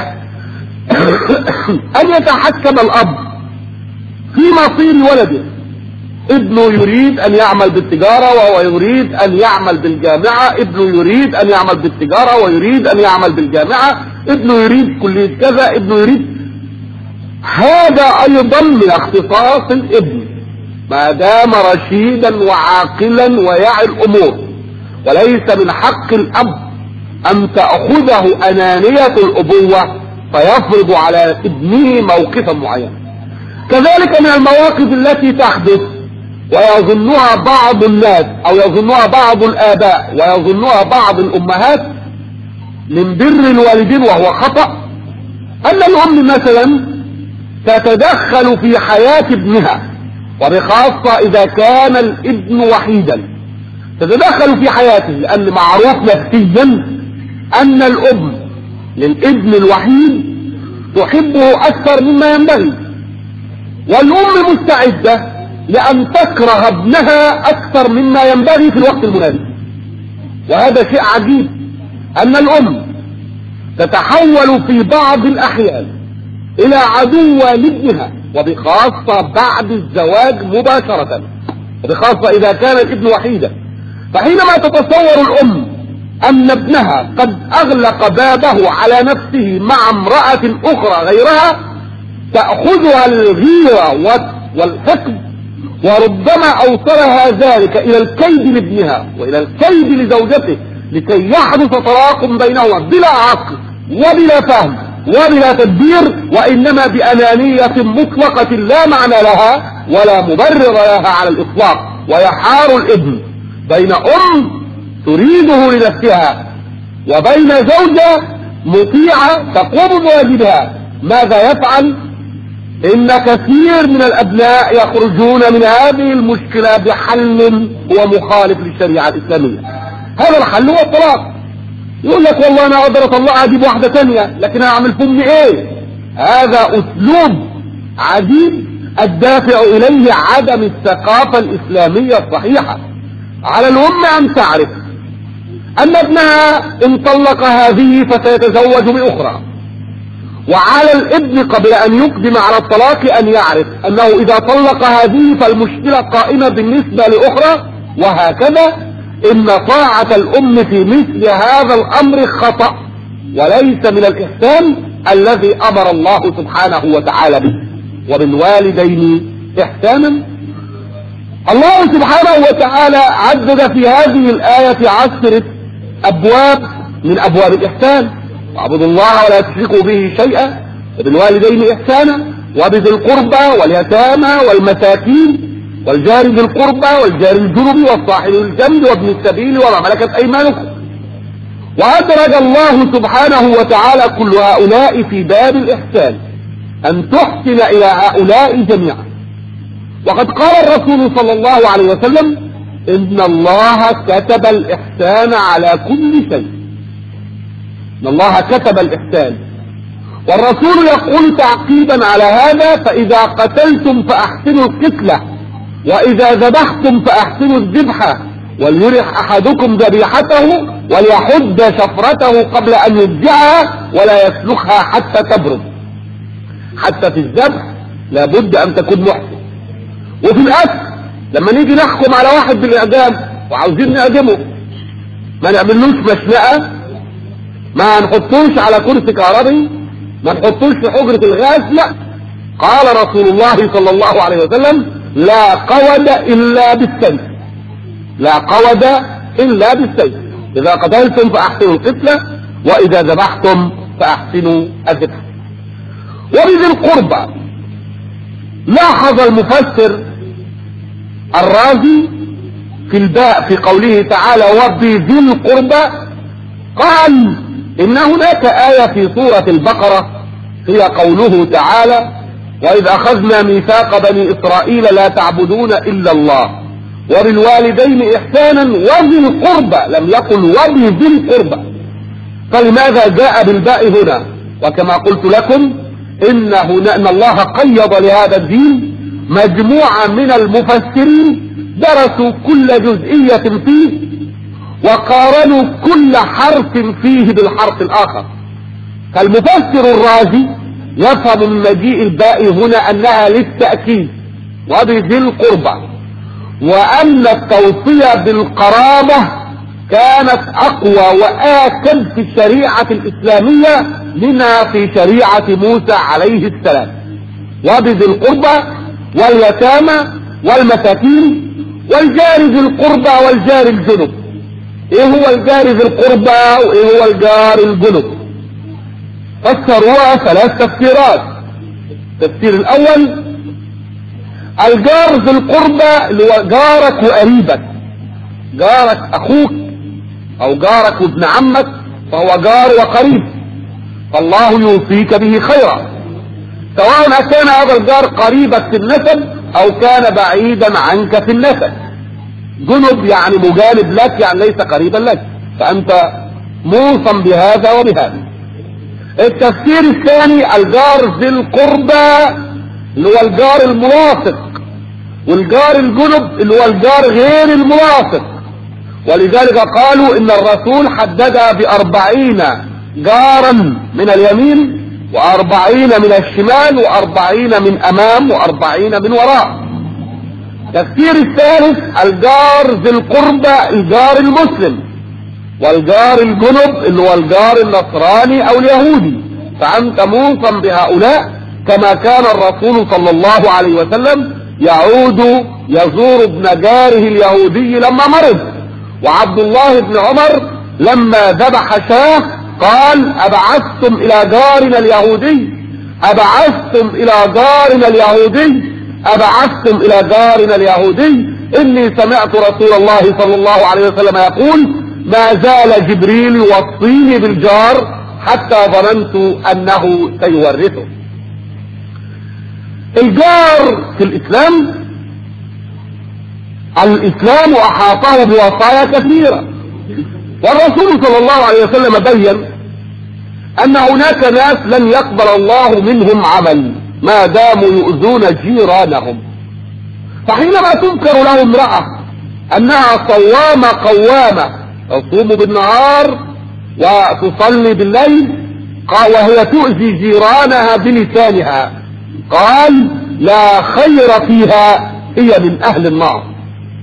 Speaker 1: أن يتحكم الأب في مصير ولده. ابنه يريد أن يعمل بالتجارة وهو يريد أن يعمل بالجامعة، ابنه يريد أن يعمل بالتجارة ويريد أن يعمل بالجامعة، ابنه يريد كلية كذا، ابنه يريد. هذا أيضا من اختصاص الابن ما دام رشيدا وعاقلا ويعي الأمور، وليس من حق الأب أن تأخذه أنانية الأبوة فيفرض على ابنه موقفا معينا. كذلك من المواقف التي تحدث ويظنها بعض الناس أو يظنها بعض الآباء ويظنها بعض الأمهات من بر الوالدين وهو خطأ، أن الأم مثلا تتدخل في حياة ابنها، وبخاصة إذا كان الابن وحيدا تتدخل في حياته، لأن معروف نفسيا أن الأم للابن الوحيد تحبه أكثر مما ينبغي، والأم مستعدة لأن تكره ابنها أكثر مما ينبغي في الوقت المناسب. وهذا شيء عجيب أن الأم تتحول في بعض الأحيان إلى عدوة لابنها، وبخاصة بعد الزواج مباشرة، وبخاصة إذا كان الابن وحيدا. فحينما تتصور الأم أن ابنها قد أغلق بابه على نفسه مع امرأة أخرى غيرها، تأخذها الغيرة والحقد، وربما أوصلها ذلك إلى الكيد لابنها وإلى الكيد لزوجته لكي يحدث تراكم بينهما بلا عقل وبلا فهم وبلا تدبير، وإنما بأنانية مطلقة لا معنى لها ولا مبرر لها على الإطلاق. ويحار الابن بين أم تريده لنفسها وبين زوجة مطيعة تقوم بواجبها. ماذا يفعل؟ إن كثير من الأبناء يخرجون من هذه المشكلة بحل هو مخالف للشريعة الإسلامية. هذا الحل هو الطلاق. يقول لك والله أنا أقدر أطلقها أجيب واحدة تانية، لكن أعمل فمي إيه؟ هذا أسلوب عجيب الدافع إليه عدم الثقافة الإسلامية الصحيحة. على الأم أن تعرف أن ابنها إن طلق هذه فسيتزوج بأخرى، وعلى الابن قبل أن يقدم على الطلاق أن يعرف أنه إذا طلق هذه فالمشكلة قائمة بالنسبة لأخرى، وهكذا. إن طاعة الأم في مثل هذا الأمر خطأ وليس من الإحسان الذي أمر الله سبحانه وتعالى به. وبالوالدين إحسانا. الله سبحانه وتعالى عدد في هذه الآية 10 أبواب من أبواب الإحسان: واعبدوا الله ولا تشركوا به شيئا، وبالوالدين إحسانا، وبذي القربى واليتامى والمساكين والجار ذي القربى والجار الجنب والصاحب الجنب وابن السبيل وما ملكت أيمانكم. وأدرج الله سبحانه وتعالى كل هؤلاء في باب الإحسان، أن تحسن إلى هؤلاء جميعا. وقد قال الرسول صلى الله عليه وسلم: إن الله كتب الإحسان على كل شيء. إن الله كتب الإحسان. والرسول يقول تعقيبا على هذا: فإذا قتلتم فأحسنوا القتلة، وإذا ذبحتم فأحسنوا الذبحة، وليرح أحدكم ذبيحته وليحد شفرته قبل أن يذبحها ولا يسلخها حتى تبرد. حتى في الذبح لابد أن تكون محسن، وفي الأسر لما نيجي نحكم على واحد بالإعدام وعاوزين نعدمه، ما نعملوش مشنقة، ما نحطوش على كرسي كهربي، ما نحطوش في حجرة الغاز، لا. قال رسول الله صلى الله عليه وسلم: لا قود إلا بالسيف، لا قود إلا بالسيف. إذا قتلتم فأحسنوا القتلة، وإذا ذبحتم فأحسنوا الذبح. وبذي القربى لاحظ المفسر الرازي في الباء في قوله تعالى وبذي القربى، قال إن هناك آية في سورة البقرة هي قوله تعالى: وإذ أخذنا ميثاق بني إسرائيل لا تعبدون إلا الله وبالوالدين إحسانا وذي القربى، لم يقل وبذي القربى. فلماذا جاء بالباء هنا؟ وكما قلت لكم إن الله قيض لهذا الدين مجموعة من المفسرين درسوا كل جزئية فيه وقارنوا كل حرف فيه بالحرف الآخر. فالمفسر الرازي يفهم من مجيء الباء هنا أنها للتأكيد وبذي القربى، وأن التوصية بالقرابة كانت أقوى وآكد في الشريعة الإسلامية منها في شريعة موسى عليه السلام. وبذي القربى واليتامى والمساكين والجار ذي القربى والجار الجنب. ايه هو الجار ذي القربى وايه هو الجار الجنب؟ فسروها ثلاث تفسيرات. التفسير الاول: الجار ذي القربى اللي هو جارك وقريبك، جارك اخوك او جارك وابن عمك فهو جار وقريب، فالله يوصيك به خيرا، سواء كان هذا الجار قريبك في النسب او كان بعيدا عنك في النسب. جنب يعني مجانب لك، يعني ليس قريبا لك، فانت موصى بهذا وبهذا. التفسير الثاني: الجار ذي القربى اللي هو الجار الملاصق، والجار الجنب اللي هو الجار غير الملاصق. ولذلك قالوا ان الرسول حدد ب40 جارا من اليمين و40 من الشمال و40 من امام و40 من وراء. التفسير الثالث: الجار ذي القربى الجار المسلم، والجار الجنب اللي هو الجار النصراني او اليهودي، فانت موصى بهؤلاء كما كان الرسول صلى الله عليه وسلم يعود يزور ابن جاره اليهودي لما مرض. وعبد الله بن عمر لما ذبح شاه قال: أبعثتم إلى جارنا اليهودي، أبعثتم إلى جارنا اليهودي، أبعثتم إلى جارنا اليهودي، إني سمعت رسول الله صلى الله عليه وسلم يقول: ما زال جبريل يوصيني بالجار حتى ظننت أنه سيورثه. الجار في الإسلام أحاطه بوصايا كثيرة، والرسول صلى الله عليه وسلم بين أن هناك ناس لن يقبل الله منهم عمل ما داموا يؤذون جيرانهم. فحينما تذكر له امرأة أنها صوامة قوامة تصوم بالنهار وتصلي بالليل وهي تؤذي جيرانها بلسانها، قال: لا خير فيها، هي من أهل النار.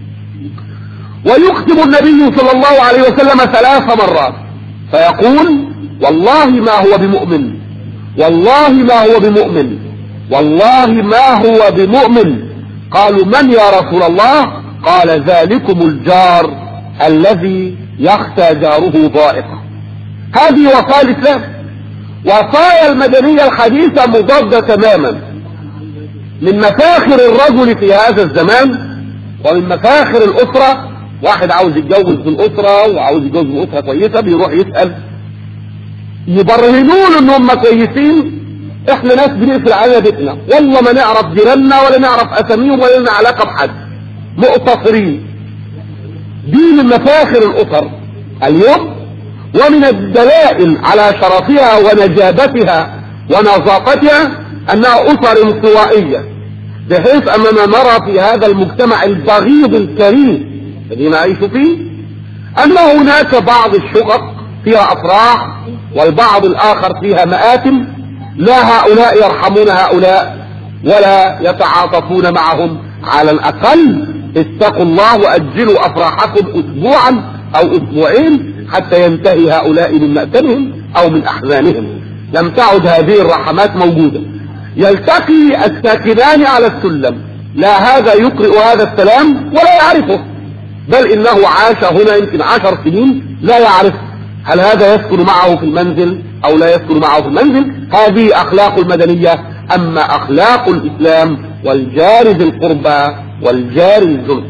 Speaker 1: ويختم النبي صلى الله عليه وسلم 3 مرات فيقول: والله ما هو بمؤمن، والله ما هو بمؤمن، والله ما هو بمؤمن. قالوا: من يا رسول الله؟ قال: ذلكم الجار الذي يخشى جاره ضائقة. هذه وصايا الإسلام. وصايا المدنية الحديثة مضادة تماما. من مفاخر الرجل في هذا الزمان ومن مفاخر الأسرة، واحد عاوز يتجوز في الأسرة وعاوز يتجوز في أسرة كويسة، بيروح يسأل يبرهنون ان هم كويسين: احنا ناس بنقفل علينا بيتنا، والله ما نعرف جيراننا ولا نعرف اساميهم ولا لنا علاقه بحد، مقتصرين. دي من مفاخر الاسر اليوم، ومن الدلائل على شرفها ونجابتها ونظافتها انها اسر انطوائيه، بحيث اننا نرى في هذا المجتمع البغيض الكريم الذي نعيش فيه ان هناك بعض الشقق فيها افراح والبعض الاخر فيها مآتم، لا هؤلاء يرحمون هؤلاء ولا يتعاطفون معهم، على الأقل اتقوا الله وأجلوا أفراحكم أسبوعا أو أسبوعين حتى ينتهي هؤلاء من مأتمهم أو من أحزانهم. لم تعد هذه الرحمات موجودة. يلتقي الساكنان على السلم، لا هذا يقرئ هذا السلام ولا يعرفه، بل إنه عاش هنا يمكن 10 سنين لا يعرف هل هذا يسكن معه في المنزل أو لا يسكن معه في المنزل. هذه أخلاق المدنية. أما أخلاق الإسلام والجار ذي القربى والجار الجنب.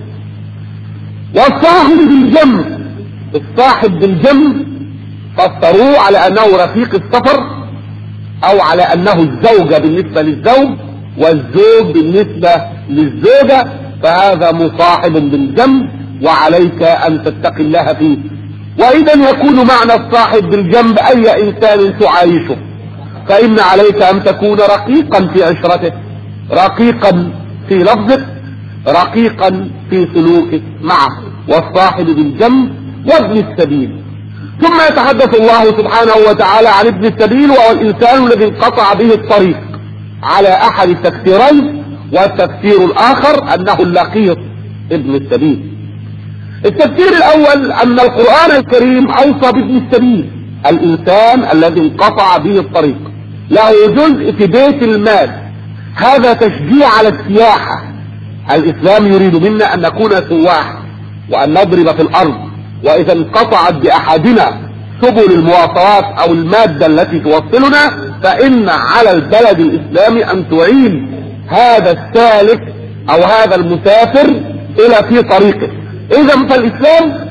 Speaker 1: والصاحب بالجنب، الصاحب بالجنب فسروه على أنه رفيق السفر، أو على أنه الزوجة بالنسبة للزوج والزوج بالنسبة للزوجة، فهذا مصاحب بالجنب وعليك أن تتقي الله فيه. وإذا يكون معنى الصاحب بالجنب أي إنسان تعايشه، فإن عليك أن تكون رقيقا في عشرته، رقيقا في لفظك، رقيقا في سلوكك معه. والصاحب بالجنب وابن السبيل. ثم يتحدث الله سبحانه وتعالى عن ابن السبيل، وهو الإنسان الذي انقطع به الطريق على أحد التفسيرين، والتفسير الآخر أنه اللقيط ابن السبيل. التفسير الأول أن القرآن الكريم أوصى بابن السبيل، الإنسان الذي انقطع به الطريق، له جزء في بيت المال. هذا تشجيع على السياحة. الإسلام يريد منا أن نكون سواح وأن نضرب في الأرض، وإذا انقطعت بأحدنا سبل المواصلات أو المادة التي توصلنا، فإن على البلد الإسلامي أن تعين هذا السالك أو هذا المسافر إلى في طريقه. إذا فالإسلام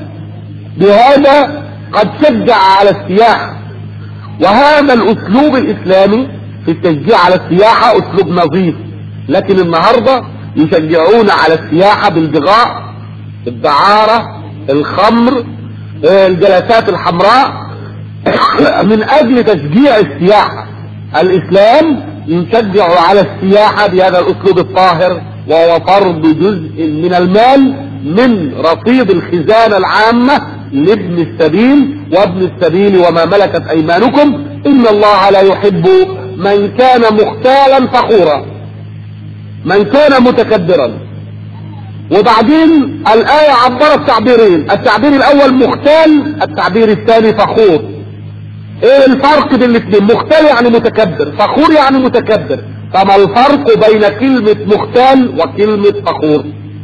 Speaker 1: بهذا قد شجع على السياحة، وهذا الأسلوب الإسلامي في التشجيع على السياحة أسلوب نظيف. لكن النهاردة يشجعون على السياحة بالبغاء، الدعارة، الخمر، الجلسات الحمراء من أجل تشجيع السياحة. الإسلام يشجع على السياحة بهذا الأسلوب الطاهر، وهو فرض جزء من المال من رصيد الخزانة العامة لابن السبيل. وابن السبيل وما ملكت أيمانكم إن الله لا يحب من كان مختالا فخورا، من كان متكبرا. وبعدين الآية عبرت تعبيرين، التعبير الأول مختال، التعبير الثاني فخور. ايه الفرق بين الاثنين؟ مختال يعني متكبر، فخور يعني متكبر. فما الفرق بين كلمة مختال وكلمة فخور؟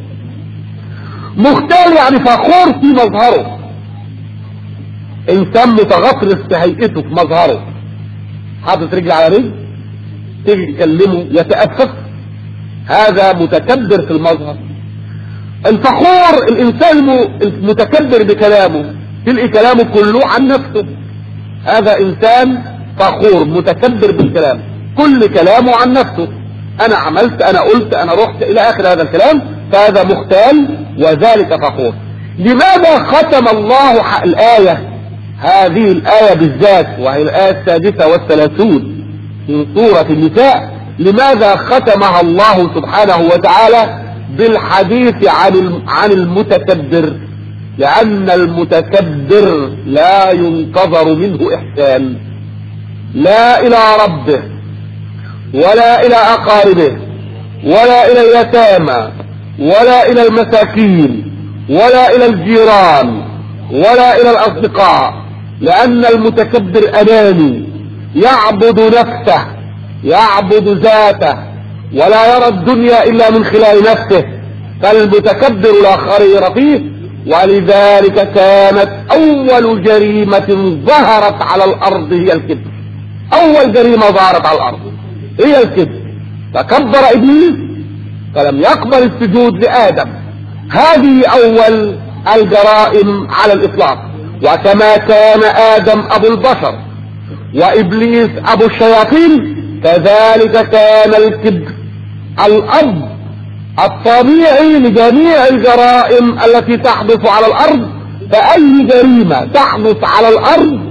Speaker 1: مختال يعني فخور في مظهره، انسان متغطرس في هيئته في مظهره، حاطط رجل على رجل، تيجي تكلمه يتأسف، هذا متكبر في المظهر. الفخور الانسان المتكبر بكلامه، تلقي كلامه كله عن نفسه، هذا انسان فخور متكبر بالكلام، كل كلامه عن نفسه، انا عملت، انا قلت، انا رحت، الى اخر هذا الكلام، فهذا مختال وذلك فخور. لماذا ختم الله الآية، هذه الآية بالذات وهي الآية 36 من سورة النساء، لماذا ختمها الله سبحانه وتعالى بالحديث عن المتكبر؟ لأن المتكبر لا ينتظر منه إحسان، لا إلى ربه ولا إلى أقاربه ولا إلى اليتامى ولا إلى المساكين ولا إلى الجيران ولا إلى الأصدقاء، لأن المتكبر أناني، يعبد نفسه، يعبد ذاته، ولا يرى الدنيا إلا من خلال نفسه، فالمتكبر لا خير فيه. ولذلك كانت أول جريمة ظهرت على الأرض هي الكبر. أول جريمة ظهرت على الأرض هي الكبر، تكبر إبليس فلم يقبل السجود لآدم. هذه أول الجرائم على الإطلاق. وكما كان آدم أبو البشر وإبليس أبو الشياطين، كذلك كان الكبر الأب الطبيعي لجميع الجرائم التي تحدث على الأرض. فأي جريمة تحدث على الأرض